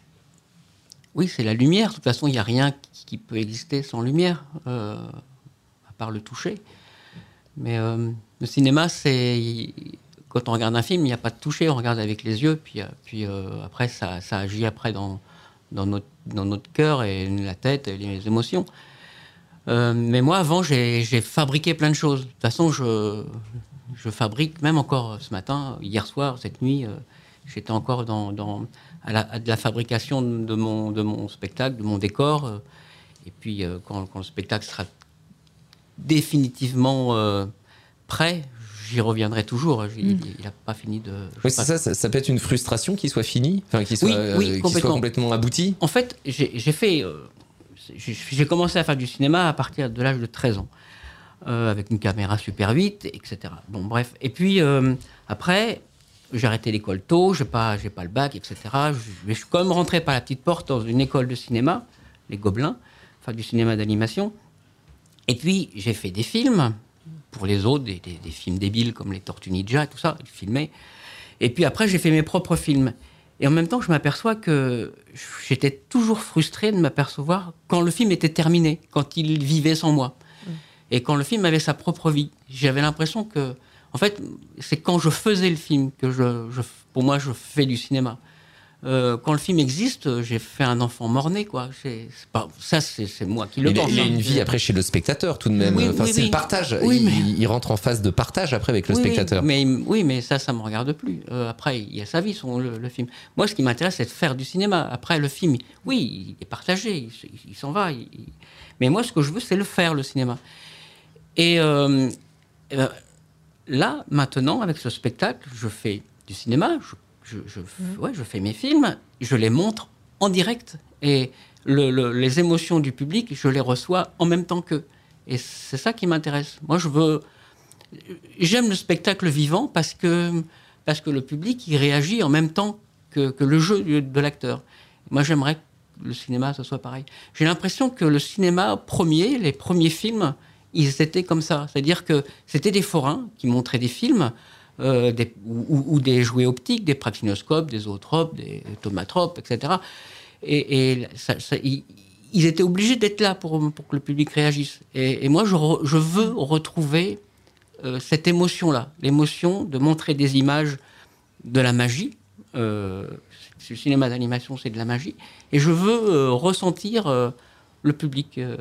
oui, c'est la lumière. De toute façon, il n'y a rien qui, qui peut exister sans lumière, euh, à part le toucher. Mais euh, le cinéma, c'est quand on regarde un film, il n'y a pas de toucher, on regarde avec les yeux, puis, euh, puis euh, après, ça, ça agit après dans, dans notre, dans notre cœur et la tête et les émotions. Euh, mais moi, avant, j'ai, j'ai fabriqué plein de choses. De toute façon, je, je fabrique, même encore ce matin, hier soir, cette nuit, euh, j'étais encore dans, dans à la, à de la fabrication de mon, de mon spectacle, de mon décor. Euh, et puis, euh, quand, quand le spectacle sera définitivement euh, prêt, j'y reviendrai toujours. Il n'a pas fini de... Oui, c'est ça, ça, ça peut être une frustration qu'il soit fini, enfin, qu'il soit, Oui, oui, euh, qu'il complètement. soit complètement abouti. En fait, j'ai, j'ai fait... euh, j'ai, j'ai commencé à faire du cinéma à partir de l'âge de treize ans, euh, avec une caméra Super huit, et cetera. Bon, bref. Et puis, euh, après, j'ai arrêté l'école tôt, j'ai pas, j'ai pas le bac, et cetera. Je, mais je suis quand même rentré par la petite porte dans une école de cinéma, les Gobelins, enfin du cinéma d'animation. Et puis, j'ai fait des films, pour les autres, des, des, des films débiles comme les Tortues Ninja, tout ça, filmés. Et puis après, j'ai fait mes propres films. Et en même temps, je m'aperçois que j'étais toujours frustré de m'apercevoir quand le film était terminé, quand il vivait sans moi. Mmh. Et quand le film avait sa propre vie. J'avais l'impression que, en fait, c'est quand je faisais le film que, je, je, pour moi, je fais du cinéma. Euh, quand le film existe, j'ai fait un enfant mort-né, quoi. C'est, c'est pas, ça, c'est, c'est moi qui le il pense. Il y a une hein. vie après chez le spectateur, tout de même. Oui, enfin, oui, c'est oui. le partage. Oui, il, mais... il rentre en phase de partage après avec le oui, spectateur. Oui, mais, oui, mais ça, ça me regarde plus. Euh, après, il y a sa vie, son, le, le film. Moi, ce qui m'intéresse, c'est de faire du cinéma. Après, le film, oui, il est partagé, il, il, il s'en va. Il, il... Mais moi, ce que je veux, c'est le faire, le cinéma. Et, euh, et ben, là, maintenant, avec ce spectacle, je fais du cinéma, je Je, je, ouais, je fais mes films, je les montre en direct. Et le, le, les émotions du public, je les reçois en même temps qu'eux. Et c'est ça qui m'intéresse. Moi, je veux... J'aime le spectacle vivant parce que, parce que le public, il réagit en même temps que, que le jeu de, de l'acteur. Moi, j'aimerais que le cinéma, ce soit pareil. J'ai l'impression que le cinéma premier, les premiers films, ils étaient comme ça. C'est-à-dire que c'était des forains qui montraient des films... Euh, des, ou, ou des jouets optiques, des praxinoscopes, des zootropes, des tomatropes, et cetera. Et, et ça, ça, ils, ils étaient obligés d'être là pour, pour que le public réagisse. Et, et moi, je, re, je veux retrouver euh, cette émotion-là, l'émotion de montrer des images de la magie. Euh, le cinéma d'animation, c'est de la magie. Et je veux euh, ressentir euh, le public. Euh,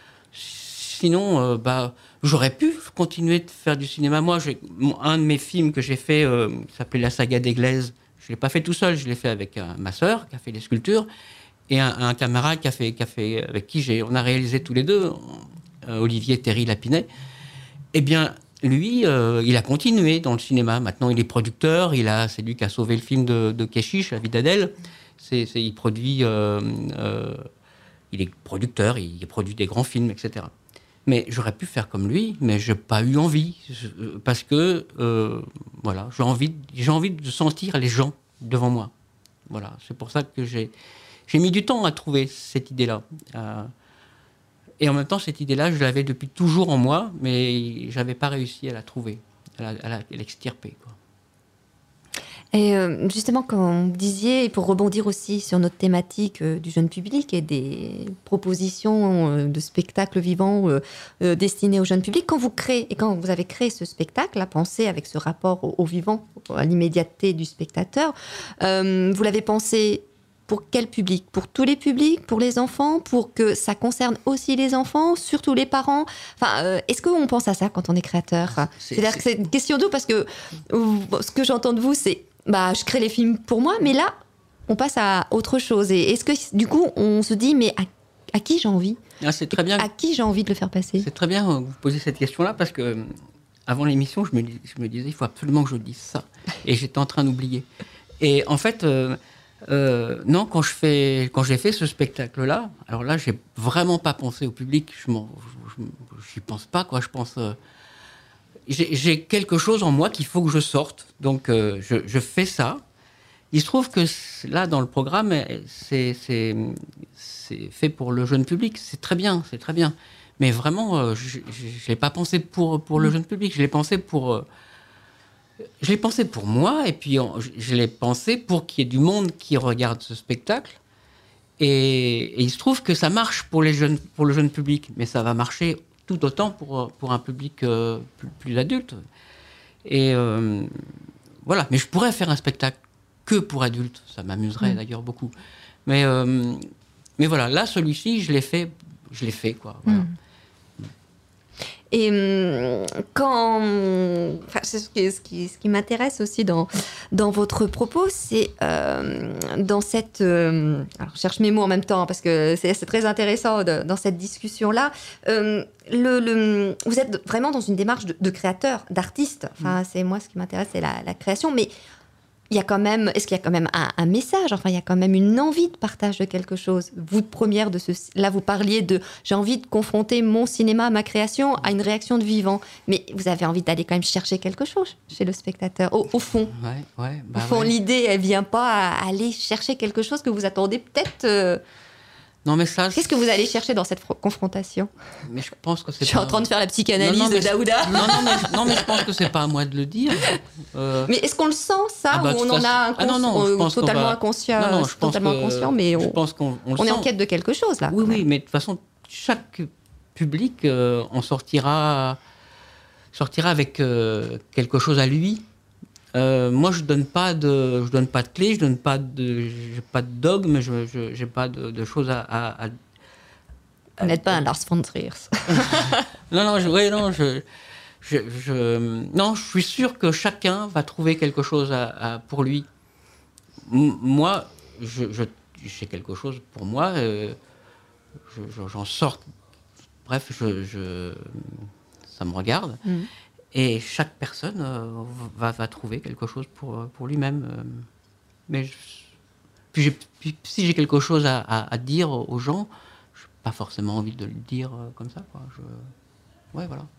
sinon, euh, bah... J'aurais pu continuer de faire du cinéma. Moi, j'ai, un de mes films que j'ai fait, euh, qui s'appelait La Saga des Glaises, je ne l'ai pas fait tout seul, je l'ai fait avec euh, ma sœur, qui a fait les sculptures, et un, un camarade qui a fait, qui a fait, avec qui j'ai, on a réalisé tous les deux, euh, Olivier Terry Lapinet. Eh bien, lui, euh, il a continué dans le cinéma. Maintenant, il est producteur, il a, c'est lui qui a sauvé le film de, de Keshish, La vie d'Adèle. C'est, c'est, il produit... Euh, euh, il est producteur, il produit des grands films, et cetera. Mais j'aurais pu faire comme lui, mais je n'ai pas eu envie. Parce que, euh, voilà, j'ai envie, j'ai envie de sentir les gens devant moi. Voilà, c'est pour ça que j'ai, j'ai mis du temps à trouver cette idée-là. Euh, et en même temps, cette idée-là, je l'avais depuis toujours en moi, mais je n'avais pas réussi à la trouver, à, la, à, la, à l'extirper, quoi. Et euh, justement, comme vous disiez, et pour rebondir aussi sur notre thématique euh, du jeune public et des propositions euh, de spectacles vivants euh, euh, destinés au jeune public, quand vous créez et quand vous avez créé ce spectacle, la pensée avec ce rapport au, au vivant, à l'immédiateté du spectateur, euh, vous l'avez pensé pour quel public ? Pour tous les publics, pour les enfants, pour que ça concerne aussi les enfants, surtout les parents. Enfin, euh, est-ce qu'on pense à ça quand on est créateur ? c'est, C'est-à-dire c'est... que c'est une question d'eau parce que euh, ce que j'entends de vous, c'est bah, je crée les films pour moi, mais là, on passe à autre chose. Et est-ce que, du coup, on se dit, mais à, à qui j'ai envie ? Ah, c'est très bien. À qui j'ai envie de le faire passer ? C'est très bien que vous posez cette question-là, parce que avant l'émission, je me, je me disais, il faut absolument que je dise ça. Et j'étais en train d'oublier. Et en fait, euh, Euh, non, quand je fais, quand j'ai fait ce spectacle-là, alors là, j'ai vraiment pas pensé au public. Je m'en, je, je, j'y pense pas, quoi. Je pense, euh, j'ai, j'ai quelque chose en moi qu'il faut que je sorte. Donc, euh, je, je fais ça. Il se trouve que là, dans le programme, c'est, c'est, c'est fait pour le jeune public. C'est très bien, c'est très bien. Mais vraiment, euh, je, je, je l'ai pas pensé pour pour le jeune public. Je l'ai pensé pour euh, Je l'ai pensé pour moi, et puis on, je, je l'ai pensé pour qu'il y ait du monde qui regarde ce spectacle. Et, et il se trouve que ça marche pour, les jeunes, pour le jeune public, mais ça va marcher tout autant pour, pour un public euh, plus, plus adulte. Et euh, voilà, mais je pourrais faire un spectacle que pour adultes, ça m'amuserait mmh. d'ailleurs beaucoup. Mais, euh, mais voilà, là, celui-ci, je l'ai fait, je l'ai fait, quoi. Voilà. Mmh. Et quand, enfin, ce qui, ce qui, ce qui m'intéresse aussi dans, dans votre propos, c'est euh, dans cette, euh, alors je cherche mes mots en même temps parce que c'est, c'est très intéressant de, dans cette discussion-là. Euh, le, le, vous êtes vraiment dans une démarche de, de créateur, d'artiste. Enfin, c'est moi ce qui m'intéresse, c'est la, la création, mais il y a quand même, est-ce qu'il y a quand même un, un message, enfin il y a quand même une envie de partage de quelque chose. Vous de première de ce, là vous parliez de, j'ai envie de confronter mon cinéma, ma création à une réaction de vivant, mais vous avez envie d'aller quand même chercher quelque chose chez le spectateur, au, au fond. Ouais, ouais, bah au fond, ouais. l'idée elle vient pas à aller chercher quelque chose que vous attendez peut-être. Euh... Non mais ça. Qu'est-ce que vous allez chercher dans cette fr- confrontation ? Mais je pense que c'est. Je suis pas... en train de faire la psychanalyse non, non, de Daouda. Non non mais, non mais je pense que c'est pas à moi de le dire. Euh... Mais est-ce qu'on le sent ça ah bah, ou on en a un cons... ah non, non, je pense totalement va... inconscient, non, non, je totalement pense que... inconscient, mais on, je pense qu'on on, on est en quête de quelque chose là. Oui oui, mais de toute façon chaque public euh, en sortira sortira avec euh, quelque chose à lui. Euh, moi, je donne pas de, je donne pas de clé, je donne pas de, j'ai pas de dogme, je, je j'ai pas de, de choses à. à, à Vous n'êtes pas un Lars von Trier. non, non, je, ouais, non, je, je, je, non, je suis sûr que chacun va trouver quelque chose à, à, pour lui. M- moi, je, je, j'ai quelque chose pour moi. Euh, je, je, j'en sors. Bref, je, je, ça me regarde. Mm. Et chaque personne euh, va, va trouver quelque chose pour, pour lui-même. Euh, mais je, puis, j'ai, puis si j'ai quelque chose à, à, à dire aux gens, je n'ai pas forcément envie de le dire euh, comme ça. Quoi. Je, ouais, voilà.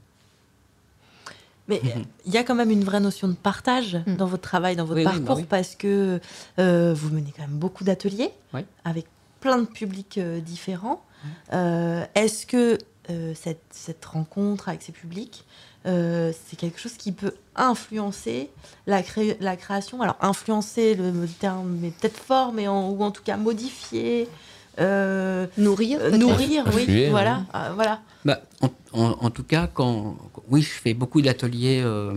Mais il mm-hmm. y a quand même une vraie notion de partage mm. dans votre travail, dans votre oui, parcours, oui, bah oui. parce que euh, vous menez quand même beaucoup d'ateliers oui. avec plein de publics euh, différents. Mm. Euh, est-ce que euh, cette, cette rencontre avec ces publics, Euh, c'est quelque chose qui peut influencer la, cré- la création. Alors, influencer, le, le terme est peut-être fort, mais en, ou en tout cas modifier, euh, nourrir, euh, nourrir, oui, Influer, voilà, oui. euh, voilà. Bah, en, en, en tout cas, quand, oui, je fais beaucoup d'ateliers. Euh,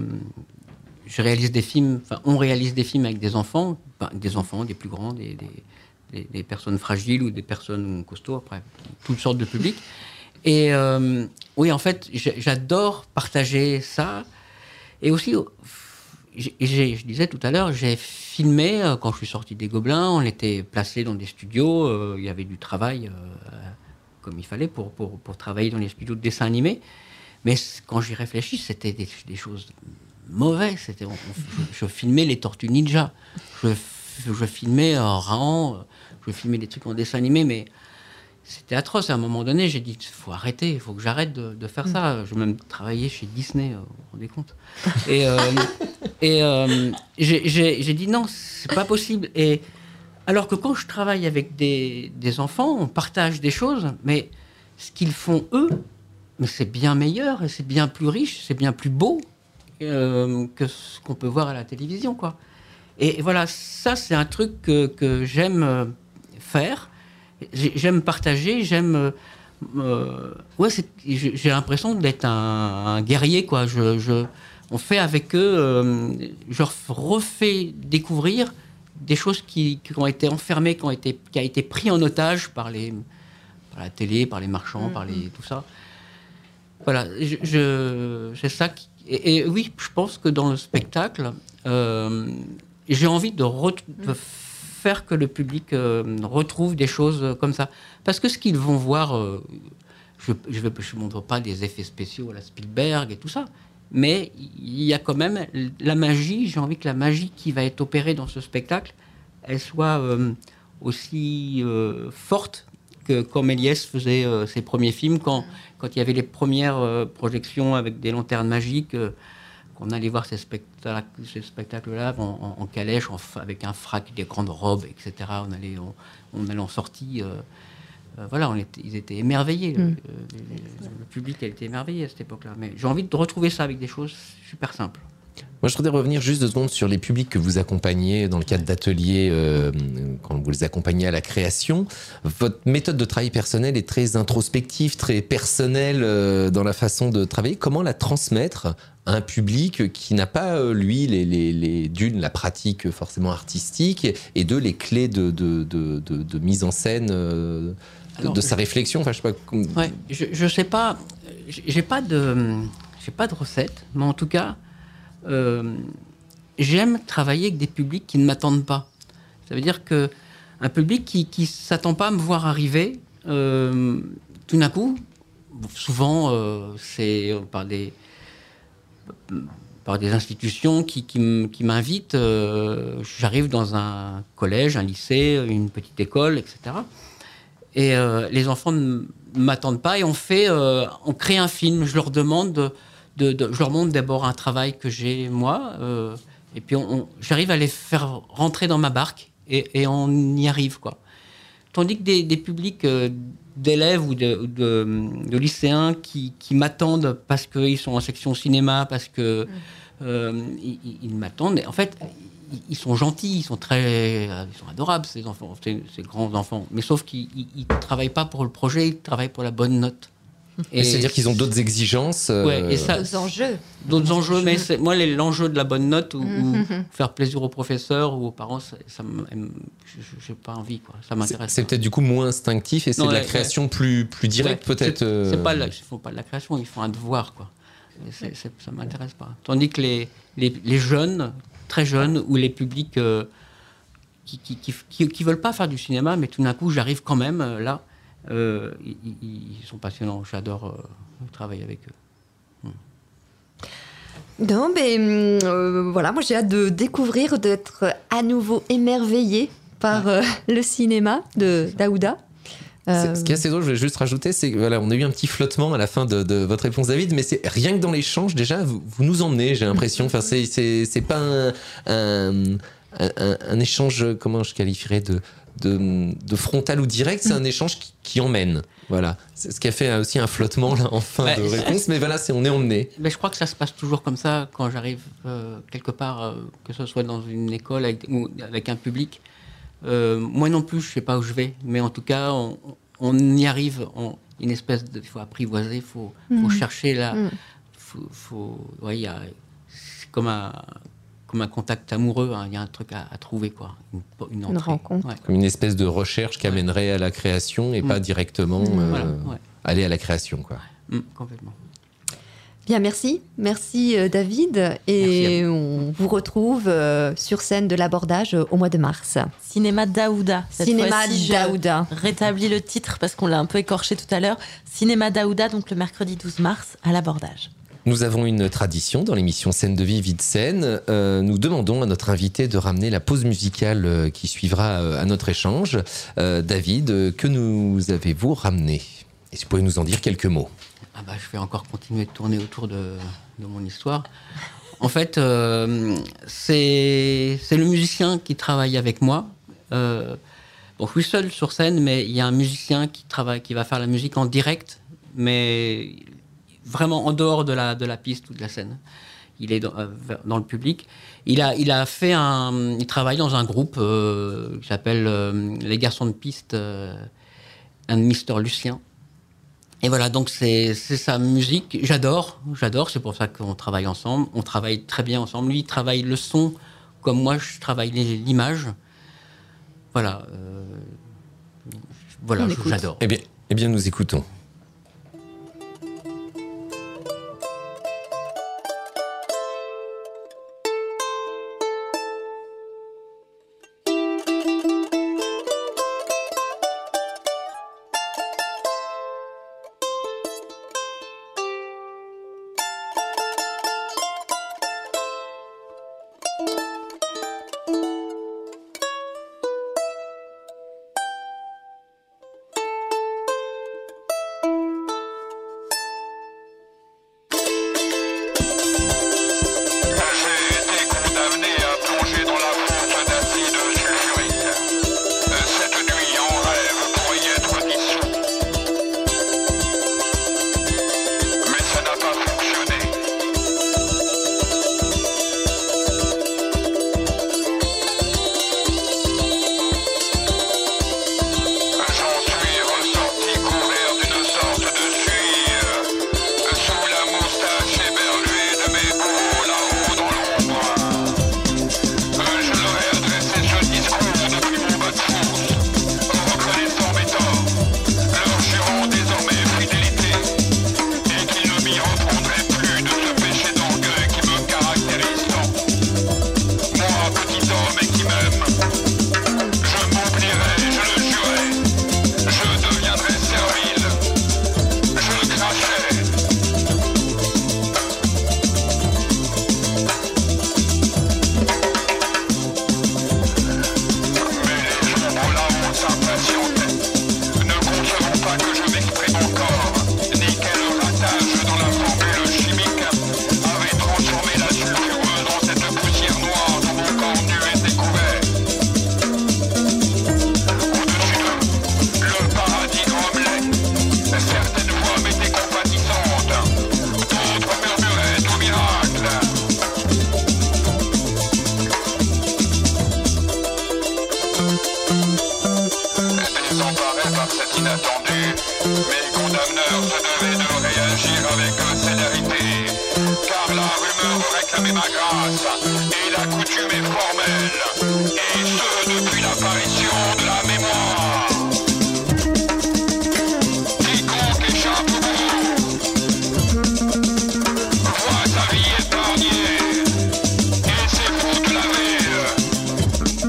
je réalise des films. Enfin, on réalise des films avec des enfants, bah, des enfants, des plus grands, des, des, des, des personnes fragiles ou des personnes costauds. Après, toutes sortes de publics. Et euh, oui, en fait, j'adore partager ça. Et aussi, j'ai, j'ai, je disais tout à l'heure, j'ai filmé, quand je suis sorti des Gobelins, on était placés dans des studios, euh, il y avait du travail euh, comme il fallait pour, pour, pour travailler dans les studios de dessin animé. Mais quand j'y réfléchis, c'était des, des choses mauvaises. C'était, on, on, je, je filmais les Tortues Ninja, je, je filmais euh, Rahan, je filmais des trucs en dessin animé, mais... C'était atroce. À un moment donné, j'ai dit, il faut arrêter, il faut que j'arrête de, de faire ça. Je vais même travailler chez Disney, vous vous rendez compte. Et, euh, et euh, j'ai, j'ai, j'ai dit, non, c'est pas possible. Et alors que quand je travaille avec des, des enfants, on partage des choses, mais ce qu'ils font eux, mais c'est bien meilleur, et c'est bien plus riche, c'est bien plus beau euh, que ce qu'on peut voir à la télévision, quoi. Et, et voilà, ça, c'est un truc que, que j'aime faire. J'aime partager, j'aime. Euh, ouais, c'est, j'ai l'impression d'être un, un guerrier, quoi. Je, je, on fait avec eux, euh, je leur refais découvrir des choses qui, qui ont été enfermées, qui ont été, qui a été pris en otage par les, par la télé, par les marchands, mmh. par les tout ça. Voilà, je, je c'est ça. Qui, et, et oui, je pense que dans le spectacle, euh, j'ai envie de, re, de faire que le public euh, retrouve des choses comme ça. Parce que ce qu'ils vont voir, euh, je ne montre pas des effets spéciaux à la Spielberg et tout ça, mais il y a quand même la magie, j'ai envie que la magie qui va être opérée dans ce spectacle, elle soit euh, aussi euh, forte que quand Méliès faisait euh, ses premiers films, quand, quand il y avait les premières euh, projections avec des lanternes magiques, euh, qu'on allait voir ces, spectacles, ces spectacles-là en, en, en calèche, en, avec un frac, des grandes robes, et cetera. On allait, on, on allait en sortie. Euh, euh, voilà, on était, ils étaient émerveillés. Mm. Le, le, le public a été émerveillé à cette époque-là. Mais j'ai envie de retrouver ça avec des choses super simples. Moi, je voudrais revenir juste deux secondes sur les publics que vous accompagnez dans le cadre d'ateliers, euh, quand vous les accompagnez à la création. Votre méthode de travail personnel est très introspective, très personnelle euh, dans la façon de travailler. Comment la transmettre à un public qui n'a pas, euh, lui, les, les, les, d'une, la pratique forcément artistique, et deux, les clés de, de, de, de, de mise en scène euh, de, Alors, de sa je... réflexion. Enfin, je sais pas. Comme... Ouais, je, je sais pas. J'ai pas de, j'ai pas de recette, mais en tout cas. Euh, j'aime travailler avec des publics qui ne m'attendent pas. Ça veut dire que un public qui qui s'attend pas à me voir arriver, euh, tout d'un coup, souvent euh, c'est par des par des institutions qui qui, qui m'invitent. Euh, j'arrive dans un collège, un lycée, une petite école, et cetera. Et euh, les enfants ne m'attendent pas et on fait, euh, on crée un film. Je leur demande de De, de, je leur montre d'abord un travail que j'ai moi, euh, et puis on, on, j'arrive à les faire rentrer dans ma barque, et, et on y arrive, quoi. Tandis que des, des publics euh, d'élèves ou de, de, de lycéens qui, qui m'attendent parce qu'ils sont en section cinéma, parce que euh, ils, ils m'attendent, en fait, ils sont gentils, ils sont très, ils sont adorables, ces enfants, ces, ces grands enfants, mais sauf qu'ils ne travaillent pas pour le projet, ils travaillent pour la bonne note. Et c'est-à-dire qu'ils ont d'autres exigences euh... ouais, et ça, d'autres enjeux. D'autres enjeux, mais c'est, moi, les, l'enjeu de la bonne note ou, mm-hmm. ou faire plaisir aux professeurs ou aux parents, ça, ça j'ai pas envie, quoi. Ça m'intéresse. C'est, c'est peut-être du coup moins instinctif et c'est non, de la ouais, création ouais. plus, plus directe, ouais, peut-être. C'est, euh... c'est pas la, ils font pas de la création, ils font un devoir, quoi. C'est, c'est, ça m'intéresse pas. Tandis que les, les, les jeunes, très jeunes, ou les publics euh, qui, qui, qui, qui, qui veulent pas faire du cinéma, mais tout d'un coup, j'arrive quand même euh, là. Euh, ils, ils sont passionnants, j'adore euh, travailler avec eux. Hmm. Non, mais euh, voilà, moi j'ai hâte de découvrir, d'être à nouveau émerveillée par euh, le cinéma de Daouda. Euh... Ce qui est assez drôle, je voulais juste rajouter, c'est que voilà, on a eu un petit flottement à la fin de, de votre réponse, David, mais c'est rien que dans l'échange, déjà, vous, vous nous emmenez, j'ai l'impression. Enfin, c'est, c'est, c'est pas un, un, un, un échange, comment je qualifierais de. De, de frontal ou direct, c'est un échange qui, qui emmène. Voilà. C'est ce qui a fait aussi un flottement là, en fin ouais, de réponse, mais voilà, c'est, on est emmené. Mais je crois que ça se passe toujours comme ça quand j'arrive euh, quelque part, euh, que ce soit dans une école avec, ou avec un public. Euh, moi non plus, je ne sais pas où je vais, mais en tout cas, on, on y arrive. On, une espèce de, il faut apprivoiser, il faut, mmh. faut chercher là. Mmh. Faut, faut, ouais, y a, c'est comme un. Comme un contact amoureux, il hein, y a un truc à, à trouver, quoi. Une, une, entrée. Une rencontre. Ouais. Comme une espèce de recherche qui ouais. amènerait à la création et mmh. pas directement mmh. euh, voilà, ouais. aller à la création, quoi. Mmh, complètement. Bien, merci. Merci euh, David. Et merci on vous retrouve euh, sur scène de l'abordage euh, au mois de mars. Cinéma Daouda. Cette Cinéma Daouda. Rétablis le titre parce qu'on l'a un peu écorché tout à l'heure. Cinéma Daouda, donc le mercredi douze mars à l'abordage. Nous avons une tradition dans l'émission Scène de vie, vie de scène. Euh, nous demandons à notre invité de ramener la pause musicale euh, qui suivra euh, à notre échange. Euh, David, euh, que nous avez-vous ramené ? Et si vous pouvez nous en dire quelques mots. Ah bah, je vais encore continuer de tourner autour de, de mon histoire. En fait, euh, c'est, c'est le musicien qui travaille avec moi. Euh, bon, je suis seul sur scène, mais il y a un musicien qui travaille, qui va faire la musique en direct, mais vraiment en dehors de la, de la piste ou de la scène. Il est dans, euh, dans le public. Il a, il a fait un... Il travaille dans un groupe euh, qui s'appelle euh, Les Garçons de Piste euh, and mister Lucien. Et voilà, donc c'est, c'est sa musique. J'adore, j'adore. C'est pour ça qu'on travaille ensemble. On travaille très bien ensemble. Lui, il travaille le son comme moi, je travaille l'image. Voilà. Euh, voilà, j'adore. Eh bien, eh bien, nous écoutons. et ce depuis l'apparition de la mémoire. Quiconque échappe au bout voit sa vie épargnée et ses fautes lavées.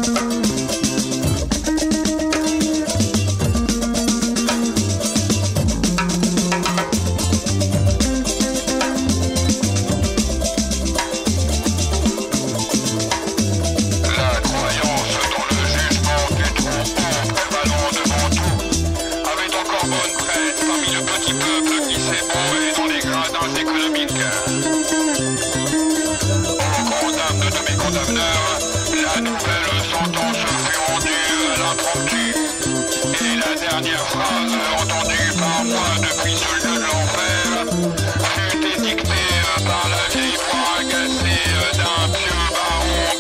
La croyance dans le jugement du troupeau prévalant devant tout avait encore bonne prête parmi le petit peuple qui s'est bourré dans les gradins économiques. Au grand dam de mes condamneurs, la nouvelle sentence fut rendue à l'impromptu. Et la dernière phrase entendue par moi depuis ce lieu de l'enfer fut édictée par la vieille voix agacée d'un pieux baron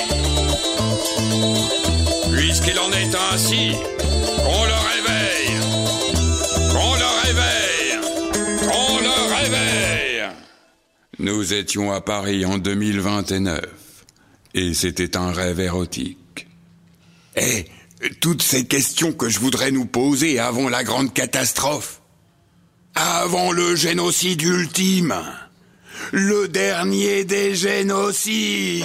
Bibi. Puisqu'il en est ainsi, qu'on le réveille, qu'on le réveille, qu'on le réveille. Nous étions à Paris en deux mille vingt-neuf, et c'était un rêve érotique. Eh, toutes ces questions que je voudrais nous poser avant la grande catastrophe. Avant le génocide ultime. Le dernier des génocides.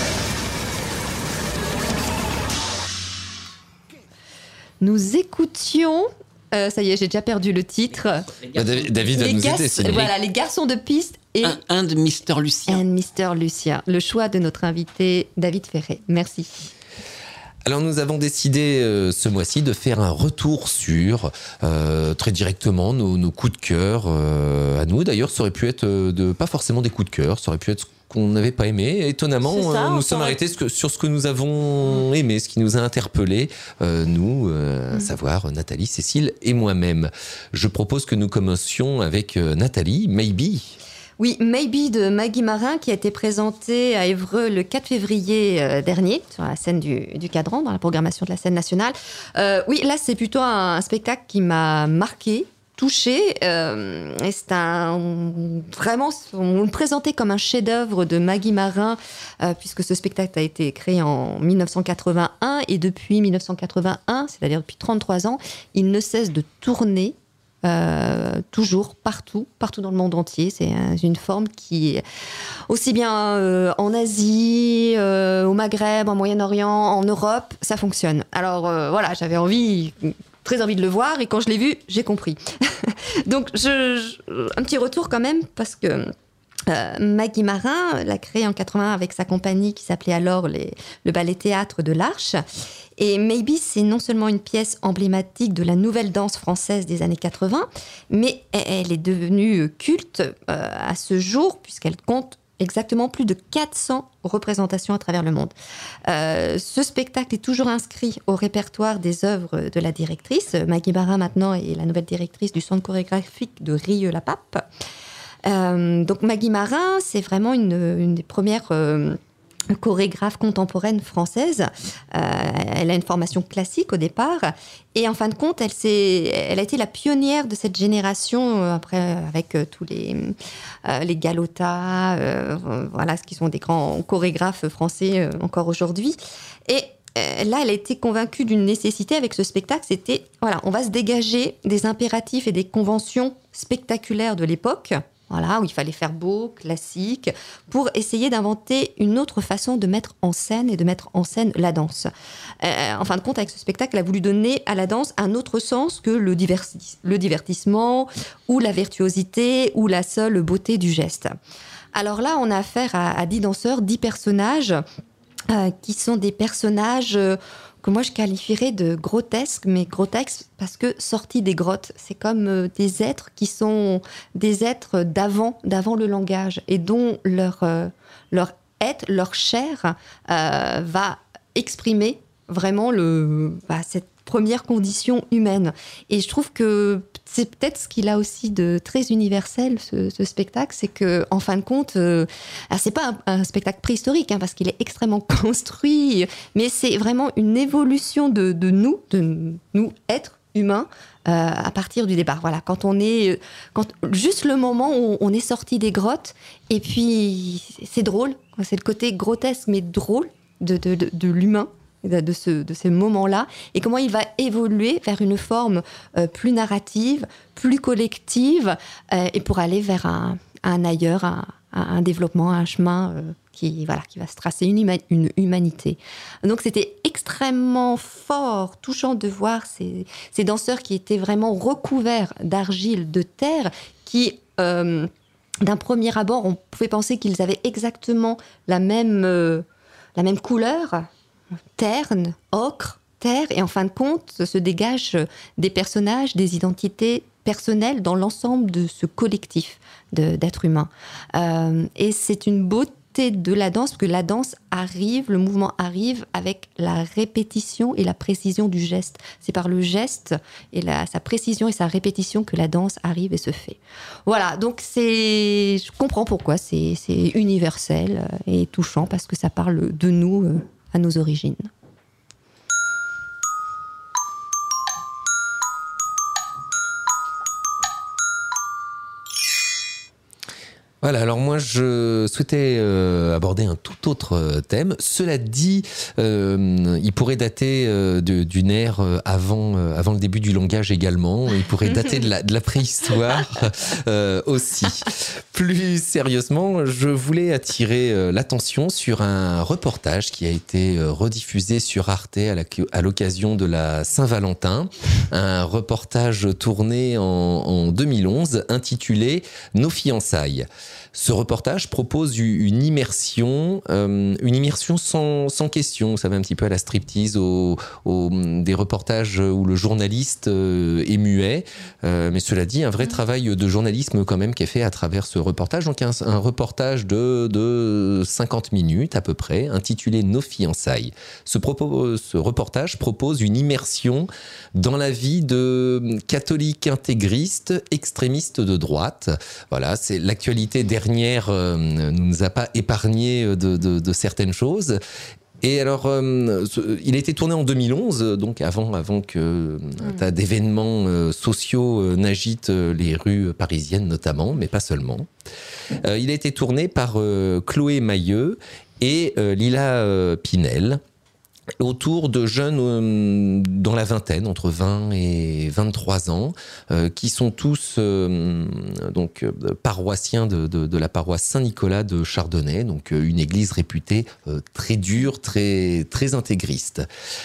Nous écoutions, euh, ça y est, j'ai déjà perdu le titre. Bah, David David va Les nous gar- aider, Sylvie. Voilà, les garçons de piste et Un, un de Mister Lucien. And Mister Lucien. Le choix de notre invité David Ferré. Merci. Alors nous avons décidé euh, ce mois-ci de faire un retour sur euh, très directement nos, nos coups de cœur euh, à nous. D'ailleurs, ça aurait pu être euh, de, pas forcément des coups de cœur, ça aurait pu être ce qu'on n'avait pas aimé. Étonnamment, C'est ça, euh, on nous sommes s'aurait- arrêtés sur- sur ce que nous avons aimé, ce qui nous a interpellés, euh, nous, euh, à savoir Nathalie, Cécile et moi-même. Je propose que nous commencions avec euh, Nathalie, Maybe. Oui, Maybe de Maggie Marin qui a été présenté à Évreux le quatre février euh, dernier sur la scène du, du Cadran, dans la programmation de la scène nationale. Euh, oui, là c'est plutôt un, un spectacle qui m'a marqué, touché. Euh, et c'est un vraiment, on le présentait comme un chef-d'œuvre de Maggie Marin euh, puisque ce spectacle a été créé en mille neuf cent quatre-vingt-un et depuis mille neuf cent quatre-vingt-un, c'est-à-dire depuis trente-trois ans, il ne cesse de tourner. Euh, toujours, partout, partout dans le monde entier. C'est un- une forme qui, aussi bien euh, en Asie, euh, au Maghreb, en Moyen-Orient, en Europe, ça fonctionne. Alors euh, voilà, j'avais envie, très envie de le voir, et quand je l'ai vu, j'ai compris. Donc, je, je- un petit retour quand même, parce que euh, Maggie Marin l'a créé en quatre-vingt-un avec sa compagnie qui s'appelait alors les- le Ballet Théâtre de l'Arche. Et Maybe, c'est non seulement une pièce emblématique de la nouvelle danse française des années quatre-vingts, mais elle est devenue culte euh, à ce jour, puisqu'elle compte exactement plus de quatre cents représentations à travers le monde. Euh, ce spectacle est toujours inscrit au répertoire des œuvres de la directrice. Maggie Marin, maintenant, est la nouvelle directrice du centre chorégraphique de Rieux-la-Pape. Euh, donc Maggie Marin, c'est vraiment une, une des premières... euh, chorégraphe contemporaine française. Euh, elle a une formation classique au départ et en fin de compte, elle, s'est, elle a été la pionnière de cette génération euh, après avec euh, tous les, euh, les Galota, euh, voilà, ce qui sont des grands chorégraphes français euh, encore aujourd'hui. Et euh, là, elle a été convaincue d'une nécessité avec ce spectacle, c'était, voilà, on va se dégager des impératifs et des conventions spectaculaires de l'époque. Voilà, où il fallait faire beau, classique, pour essayer d'inventer une autre façon de mettre en scène et de mettre en scène la danse. Euh, en fin de compte, avec ce spectacle, elle a voulu donner à la danse un autre sens que le, divertis- le divertissement, ou la virtuosité, ou la seule beauté du geste. Alors là, on a affaire à, à dix danseurs, dix personnages, euh, qui sont des personnages... Euh, que moi je qualifierais de grotesques, mais grotesques parce que sortis des grottes. C'est comme euh, des êtres qui sont des êtres d'avant, d'avant le langage, et dont leur, euh, leur être, leur chair euh, va exprimer vraiment le, bah, cette première condition humaine. Et je trouve que c'est peut-être ce qu'il a aussi de très universel, ce, ce spectacle, c'est que en fin de compte, euh, alors c'est pas un, un spectacle préhistorique, hein, parce qu'il est extrêmement construit, mais c'est vraiment une évolution de, de nous, de nous, êtres humains, euh, à partir du départ. Voilà, quand on est, quand juste le moment où on est sorti des grottes, et puis c'est drôle, c'est le côté grotesque mais drôle. de, de, de, de l'humain, de, de, ce, de ces moments-là, et comment il va évoluer vers une forme euh, plus narrative, plus collective, euh, et pour aller vers un, un ailleurs, un, un développement, un chemin euh, qui, voilà, qui va se tracer, une, huma- une humanité. Donc c'était extrêmement fort, touchant de voir ces, ces danseurs qui étaient vraiment recouverts d'argile, de terre, qui... Euh, d'un premier abord, on pouvait penser qu'ils avaient exactement la même, euh, la même couleur, terne, ocre, terre, et en fin de compte, se dégagent des personnages, des identités personnelles dans l'ensemble de ce collectif de, d'êtres humains. Euh, et c'est une beauté de la danse, parce que la danse arrive, le mouvement arrive avec la répétition et la précision du geste. C'est par le geste et la, sa précision et sa répétition que la danse arrive et se fait. Voilà, donc c'est, je comprends pourquoi c'est, c'est universel et touchant, parce que ça parle de nous euh, à nos origines. Voilà, alors moi je souhaitais euh, aborder un tout autre euh, thème. Cela dit, euh, il pourrait dater euh, de, d'une ère euh, avant, euh, avant le début du langage également. Il pourrait dater de la, de la préhistoire euh, aussi. Plus sérieusement, je voulais attirer euh, l'attention sur un reportage qui a été euh, rediffusé sur Arte à, la, à l'occasion de la Saint-Valentin. Un reportage tourné en, en deux mille onze intitulé « Nos fiançailles ». Ce reportage propose une immersion, euh, une immersion sans, sans question. Vous savez, un petit peu à la striptease, au, au, des reportages où le journaliste euh, est muet. Euh, mais cela dit, un vrai travail de journalisme quand même qui est fait à travers ce reportage. Donc un, un reportage de, de cinquante minutes à peu près, intitulé « Nos fiançailles ». Ce, propos, ce reportage propose une immersion dans la vie de catholiques intégristes, extrémistes de droite. Voilà, c'est l'actualité dernière euh, ne nous a pas épargné de, de, de certaines choses. Et alors, euh, il a été tourné en deux mille onze, donc avant, avant que un tas d'événements euh, sociaux euh, n'agitent les rues parisiennes notamment, mais pas seulement. Euh, il a été tourné par euh, Chloé Mailleux et euh, Lila euh, Pinel, autour de jeunes euh, dans la vingtaine, entre vingt et vingt-trois ans, euh, qui sont tous euh, donc euh, paroissiens de, de, de la paroisse Saint-Nicolas de Chardonnay, donc euh, une église réputée euh, très dure, très, très intégriste.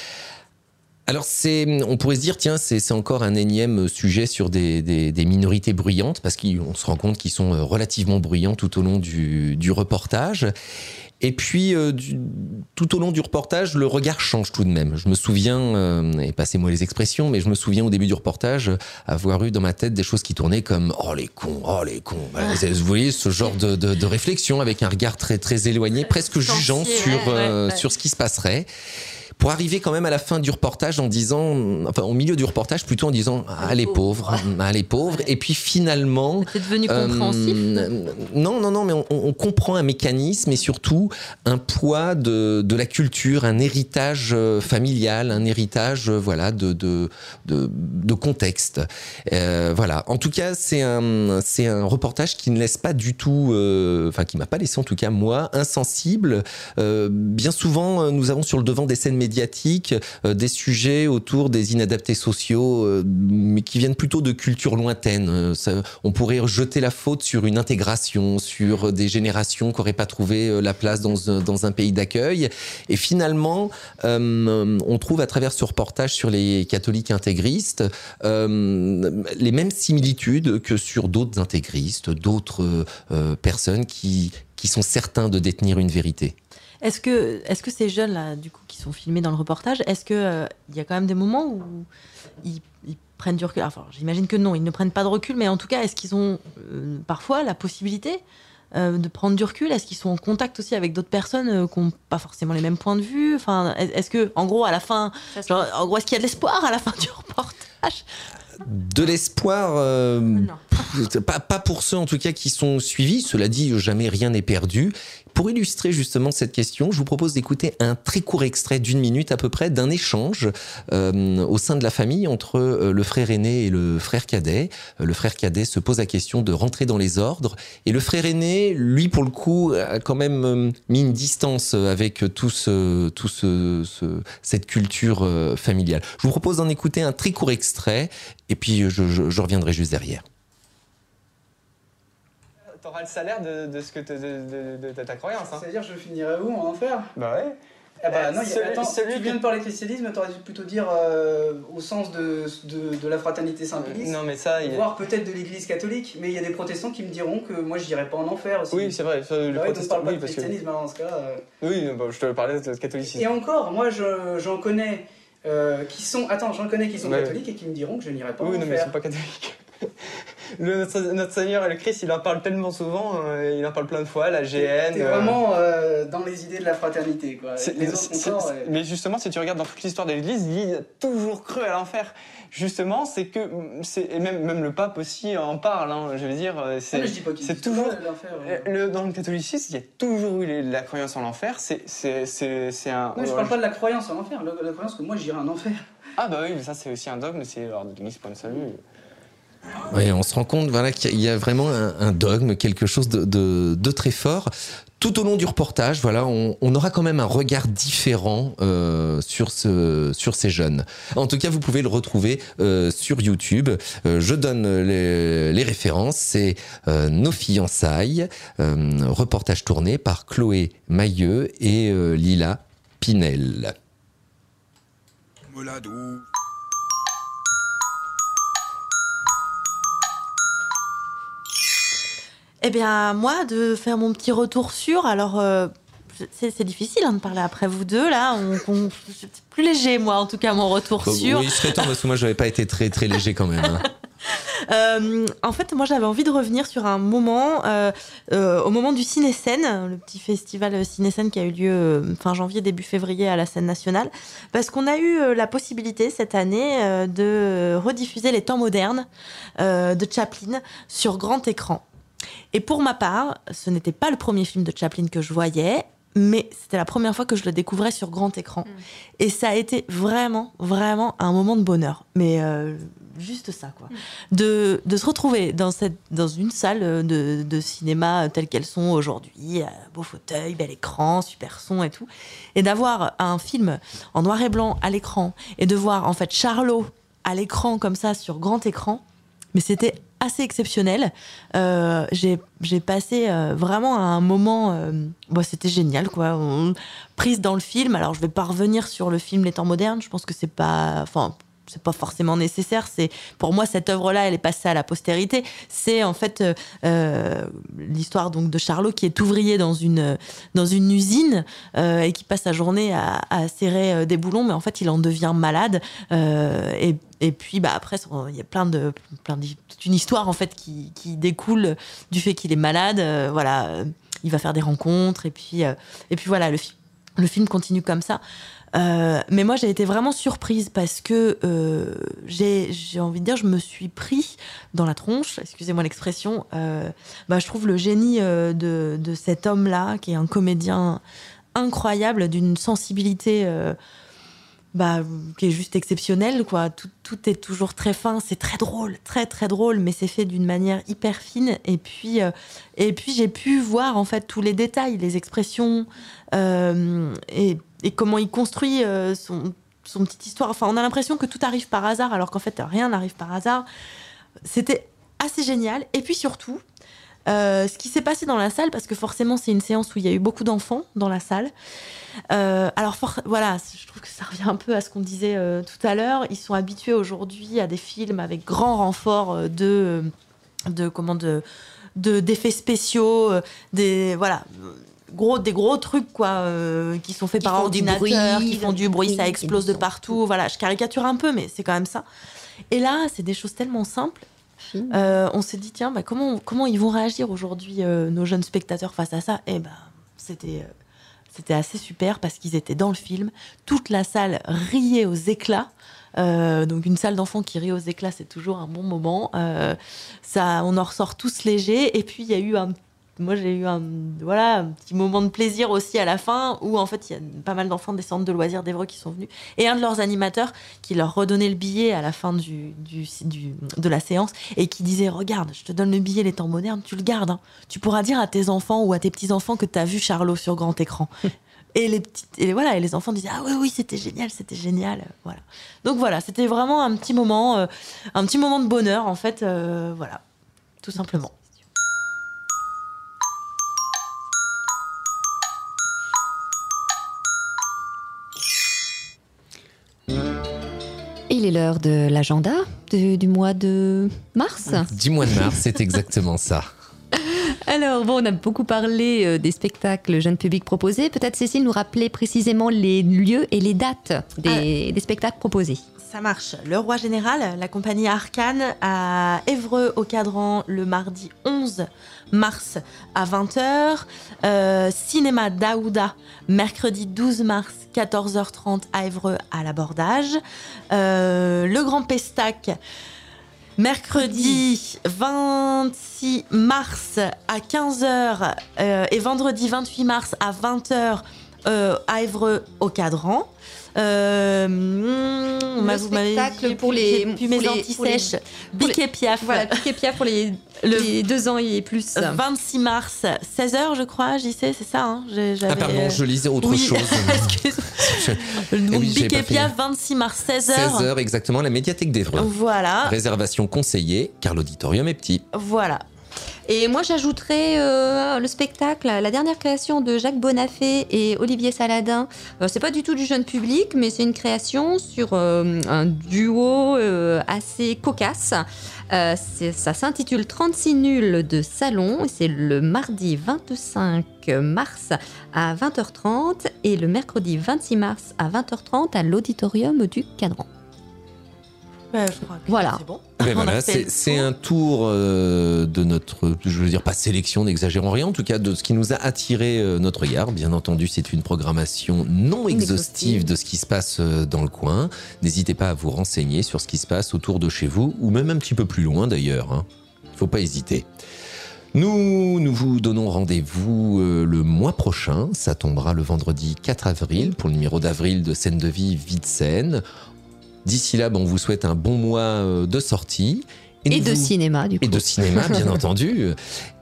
Alors, c'est, on pourrait se dire, tiens, c'est, c'est encore un énième sujet sur des, des, des minorités bruyantes, parce qu'on se rend compte qu'ils sont relativement bruyants tout au long du, du reportage. Et puis, euh, du, tout au long du reportage, le regard change tout de même. Je me souviens, euh, et passez-moi les expressions, mais je me souviens au début du reportage avoir eu dans ma tête des choses qui tournaient comme « Oh les cons, oh les cons ». Voilà, vous voyez ce genre de, de, de réflexion avec un regard très, très éloigné, presque jugeant sur, euh, ouais, ouais. sur ce qui se passerait. Pour arriver quand même à la fin du reportage en disant, enfin au milieu du reportage plutôt en disant ah les pauvres, ah les pauvres, et puis finalement c'est devenu compréhensif. Euh, non non non, mais on, on comprend un mécanisme et surtout un poids de de la culture, un héritage familial, un héritage voilà de de de, de contexte. Euh, voilà. En tout cas, c'est un c'est un reportage qui ne laisse pas du tout, euh, enfin qui m'a pas laissé en tout cas moi insensible. Euh, bien souvent, nous avons sur le devant des scènes médiatiques médiatique, euh, des sujets autour des inadaptés sociaux, euh, mais qui viennent plutôt de cultures lointaines. Euh, ça, on pourrait jeter la faute sur une intégration, sur des générations qui n'auraient pas trouvé la place dans un, dans un pays d'accueil. Et finalement, euh, on trouve à travers ce reportage sur les catholiques intégristes euh, les mêmes similitudes que sur d'autres intégristes, d'autres euh, personnes qui, qui sont certains de détenir une vérité. Est-ce que, est-ce que ces jeunes-là, du coup, qui sont filmés dans le reportage, est-ce qu'il euh, y a quand même des moments où ils, ils prennent du recul ? Enfin, j'imagine que non, ils ne prennent pas de recul, mais en tout cas, est-ce qu'ils ont euh, parfois la possibilité euh, de prendre du recul ? Est-ce qu'ils sont en contact aussi avec d'autres personnes euh, qui n'ont pas forcément les mêmes points de vue ? Enfin, est-ce que, en gros, à la fin, genre, en gros, est-ce qu'il y a de l'espoir à la fin du reportage ? De l'espoir, euh, pas, pas pour ceux en tout cas qui sont suivis. Cela dit, jamais rien n'est perdu. Pour illustrer justement cette question, je vous propose d'écouter un très court extrait d'une minute à peu près d'un échange euh, au sein de la famille entre euh, le frère aîné et le frère cadet. Euh, le frère cadet se pose la question de rentrer dans les ordres et le frère aîné, lui pour le coup, a quand même euh, mis une distance avec tout ce, tout ce, ce, cette culture euh, familiale. Je vous propose d'en écouter un très court extrait et puis je, je, je reviendrai juste derrière. T'auras le salaire de, de ce que te- de, de- de- de ta croyance. Hein. C'est-à-dire, je finirai où en enfer? Bah ouais. Ah bah non, il y a- Celui- attends, celui tu viens que- de parler de christianisme, t'aurais dû plutôt dire euh, au sens de, de, de la fraternité Saint-Pédis, Non, mais ça, il y a- voire peut-être de l'église catholique, mais il y a des protestants qui me diront que moi je dirais pas en enfer aussi. Oui, c'est vrai. Ça, les Bah oui, donc on protestants, parle pas oui, de parce que- christianisme alors, dans ce cas-là. euh. Oui, bah, je te parlais de catholicisme. Et encore, moi je- j'en connais euh, qui sont. Attends, j'en connais qui sont Ouais. catholiques et qui me diront que je n'irai pas Oui, en non, mais ils enfer. sont pas catholiques. Le- notre, notre Seigneur et le Christ, il en parle tellement souvent, euh, il en parle plein de fois, la G N. T'es euh, vraiment euh, dans les idées de la fraternité, quoi. c'est- Les autres c'est- encore. c'est- euh, Mais justement, si tu regardes dans toute l'histoire de l'Église, il a toujours cru à l'enfer. Justement, c'est que, c'est- et même, même le pape aussi en parle, hein, je veux dire, euh, c'est Ah, mais je dis pas qu'il c'est dit toujours... pas l'enfer, euh. Le- dans le catholicisme, il y a toujours eu les- la croyance en l'enfer, c'est c'est- c'est- c'est un... Non, je parle pas de la croyance en enfer, la, la croyance que moi j'irai en enfer. Ah bah oui, mais ça c'est aussi un dogme, c'est alors de l'Église point de salut. Ouais, on se rend compte voilà, qu'il y a vraiment un, un dogme, quelque chose de, de, de très fort. Tout au long du reportage, voilà, on, on aura quand même un regard différent euh, sur, ce, sur ces jeunes. En tout cas, vous pouvez le retrouver euh, sur YouTube. Euh, je donne les, les références. C'est euh, Nos fiançailles, euh, reportage tourné par Chloé Mailleux et euh, Lila Pinel. Moladou. Eh bien, moi, de faire mon petit retour sur, alors, euh, c'est c'est difficile hein, de parler après vous deux, là. On, on- c'est plus léger, moi, en tout cas, mon retour sur. Oui, il serait temps parce que moi, je n'avais pas été très, très léger quand même. Hein. Euh, en fait, moi, j'avais envie de revenir sur un moment, euh, euh, au moment du Ciné-Scène, le petit festival Ciné-Scène qui a eu lieu euh, fin janvier, début février à la scène nationale, parce qu'on a eu euh, la possibilité cette année euh, de rediffuser Les Temps modernes euh, de Chaplin sur grand écran. Et pour ma part, ce n'était pas le premier film de Chaplin que je voyais, mais c'était la première fois que je le découvrais sur grand écran. Mmh. Et ça a été vraiment, vraiment un moment de bonheur. Mais euh, juste ça, quoi. Mmh. De, de se retrouver dans, cette, dans une salle de, de cinéma telle qu'elles sont aujourd'hui, beau fauteuil, bel écran, super son et tout, et d'avoir un film en noir et blanc à l'écran, et de voir en fait Charlot à l'écran comme ça, sur grand écran, mais c'était assez exceptionnel. Euh, j'ai, j'ai passé euh, vraiment un moment... Euh, bon, c'était génial, quoi. On, prise dans le film. Alors, je vais pas revenir sur le film Les Temps modernes. Je pense que c'est pas... Enfin, c'est pas forcément nécessaire. C'est, pour moi, cette œuvre-là, elle est passée à la postérité. C'est, en fait, euh, l'histoire donc, de Charlot qui est ouvrier dans une, dans une usine euh, et qui passe sa journée à, à serrer euh, des boulons, mais en fait, il en devient malade. Euh, et Et puis, bah, après, il y a plein de, plein de, toute une histoire, en fait, qui, qui découle du fait qu'il est malade. Euh, voilà, euh, il va faire des rencontres. Et puis, euh, et puis voilà, le, fi- le film continue comme ça. Euh, mais moi, j'ai été vraiment surprise parce que euh, j'ai, j'ai envie de dire, je me suis pris dans la tronche, excusez-moi l'expression. Euh, bah, je trouve le génie euh, de, de cet homme-là, qui est un comédien incroyable, d'une sensibilité... Euh, Bah, qui est juste exceptionnel, quoi. Tout, tout est toujours très fin, c'est très drôle, très très drôle, mais c'est fait d'une manière hyper fine. Et puis, euh, et puis j'ai pu voir en fait tous les détails, les expressions, euh, et, et comment il construit euh, son, son petite histoire. Enfin, on a l'impression que tout arrive par hasard, alors qu'en fait rien n'arrive par hasard. C'était assez génial. Et puis surtout, euh, ce qui s'est passé dans la salle, parce que forcément c'est une séance où il y a eu beaucoup d'enfants dans la salle. Euh, alors for- voilà, je trouve que ça revient un peu à ce qu'on disait euh, tout à l'heure. Ils sont habitués aujourd'hui à des films avec grand renfort euh, de, de comment de, de d'effets spéciaux, euh, des voilà. Gros, des gros trucs quoi, euh, qui sont faits Qui par font du ordinateur, bruit, qui font du bruit, ça explose de partout. Voilà, je caricature un peu, mais c'est quand même ça. Et là, c'est des choses tellement simples. Euh, on s'est dit tiens, bah, comment comment ils vont réagir aujourd'hui euh, nos jeunes spectateurs face à ça. Et ben, c'était euh, c'était assez super parce qu'ils étaient dans le film. Toute la salle riait aux éclats. Euh, donc une salle d'enfants qui rit aux éclats, c'est toujours un bon moment. Euh, ça, on en ressort tous légers. Et puis il y a eu un Moi, j'ai eu un, voilà, un petit moment de plaisir aussi à la fin où, en fait, il y a pas mal d'enfants des centres de loisirs d'Évreux qui sont venus. Et un de leurs animateurs qui leur redonnait le billet à la fin du, du, du, de la séance et qui disait « Regarde, je te donne le billet, les temps modernes, tu le gardes. Hein. Tu pourras dire à tes enfants ou à tes petits-enfants que tu as vu Charlot sur grand écran. » Et les, petites, et, voilà, et les enfants disaient « Ah oui, oui, c'était génial, c'était génial. » Voilà. Donc voilà, c'était vraiment un petit moment, euh, un petit moment de bonheur, en fait. Euh, voilà, tout simplement. Il est l'heure de l'agenda de, du mois de mars. Du mois de mars, c'est exactement ça. Alors, bon, on a beaucoup parlé euh, des spectacles jeunes publics proposés. Peut-être, Cécile, nous rappeler précisément les lieux et les dates des, ah. des spectacles proposés. Ça marche. Le Roi Général, la compagnie Arcane, à Évreux au Cadran le mardi onze mars à vingt heures. Euh, Cinéma Daouda, mercredi douze mars, quatorze heures trente à Évreux à l'Abordage. Euh, le Grand Pestac, mercredi vingt-six mars à quinze heures euh, et vendredi vingt-huit mars à vingt heures euh, à Évreux au Cadran. Euh, mmh, le spectacle pour les, puis mes anti-sèches, Bic et Piaf. Voilà, Bic et Piaf pour les, le, les deux ans et plus. vingt-six mars, seize heures, je crois, j'y sais, c'est ça. Hein, ah, pardon, je lisais autre oui. chose. Excuse-moi. Donc, oui, Bic et Piaf, vingt-six mars, seize heures. seize heures, exactement, la médiathèque d'Évreux. Voilà. Réservation conseillée, car l'auditorium est petit. Voilà. Et moi, j'ajouterais euh, le spectacle, la dernière création de Jacques Bonafé et Olivier Saladin. Euh, c'est pas du tout du jeune public, mais c'est une création sur euh, un duo euh, assez cocasse. Euh, ça s'intitule trente-six nuls de salon. C'est le mardi vingt-cinq mars à vingt heures trente et le mercredi vingt-six mars à vingt heures trente à l'auditorium du Cadran. Ben, je crois que voilà. C'est bon. Mais voilà, c'est, c'est un tour euh, de notre, je veux dire pas sélection, n'exagérons rien, en tout cas de ce qui nous a attiré euh, notre regard. Bien entendu, c'est une programmation non exhaustive de ce qui se passe euh, dans le coin. N'hésitez pas à vous renseigner sur ce qui se passe autour de chez vous, ou même un petit peu plus loin d'ailleurs. Hein. Faut pas hésiter. Nous, nous vous donnons rendez-vous euh, le mois prochain. Ça tombera le vendredi quatre avril pour le numéro d'avril de Scène de vie, vie de scène. D'ici là, bon, on vous souhaite un bon mois de sortie. Et, et vous... de cinéma, du coup. Et de cinéma, bien entendu.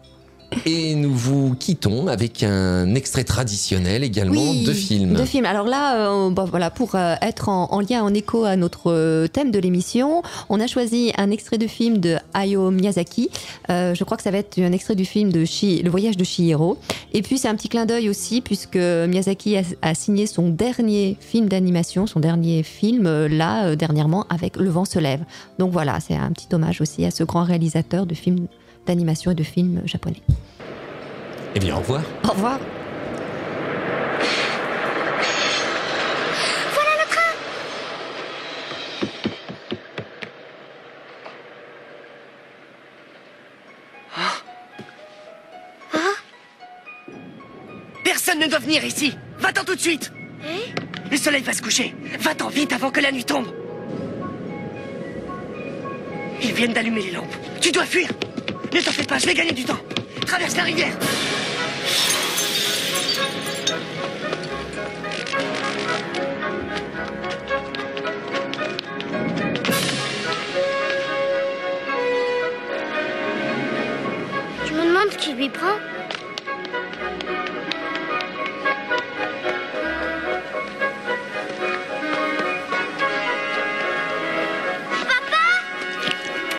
Et nous vous quittons avec un extrait traditionnel également oui, de film. De film. Alors là, euh, bah, voilà, pour euh, être en, en lien, en écho à notre euh, thème de l'émission, on a choisi un extrait de film de Hayao Miyazaki. Euh, je crois que ça va être un extrait du film de Chi, Le Voyage de Chihiro. Et puis c'est un petit clin d'œil aussi, puisque Miyazaki a, a signé son dernier film d'animation, son dernier film euh, là euh, dernièrement avec Le Vent se lève. Donc voilà, c'est un petit hommage aussi à ce grand réalisateur de films d'animation et de films japonais. Eh bien, au revoir. Au revoir. Voilà le train. Hein? Personne ne doit venir ici. Va-t'en tout de suite. Hein? Le soleil va se coucher. Va-t'en vite avant que la nuit tombe. Ils viennent d'allumer les lampes. Tu dois fuir. Ne t'en fais pas, je vais gagner du temps. Traverse la rivière. Je me demande ce qui lui prend.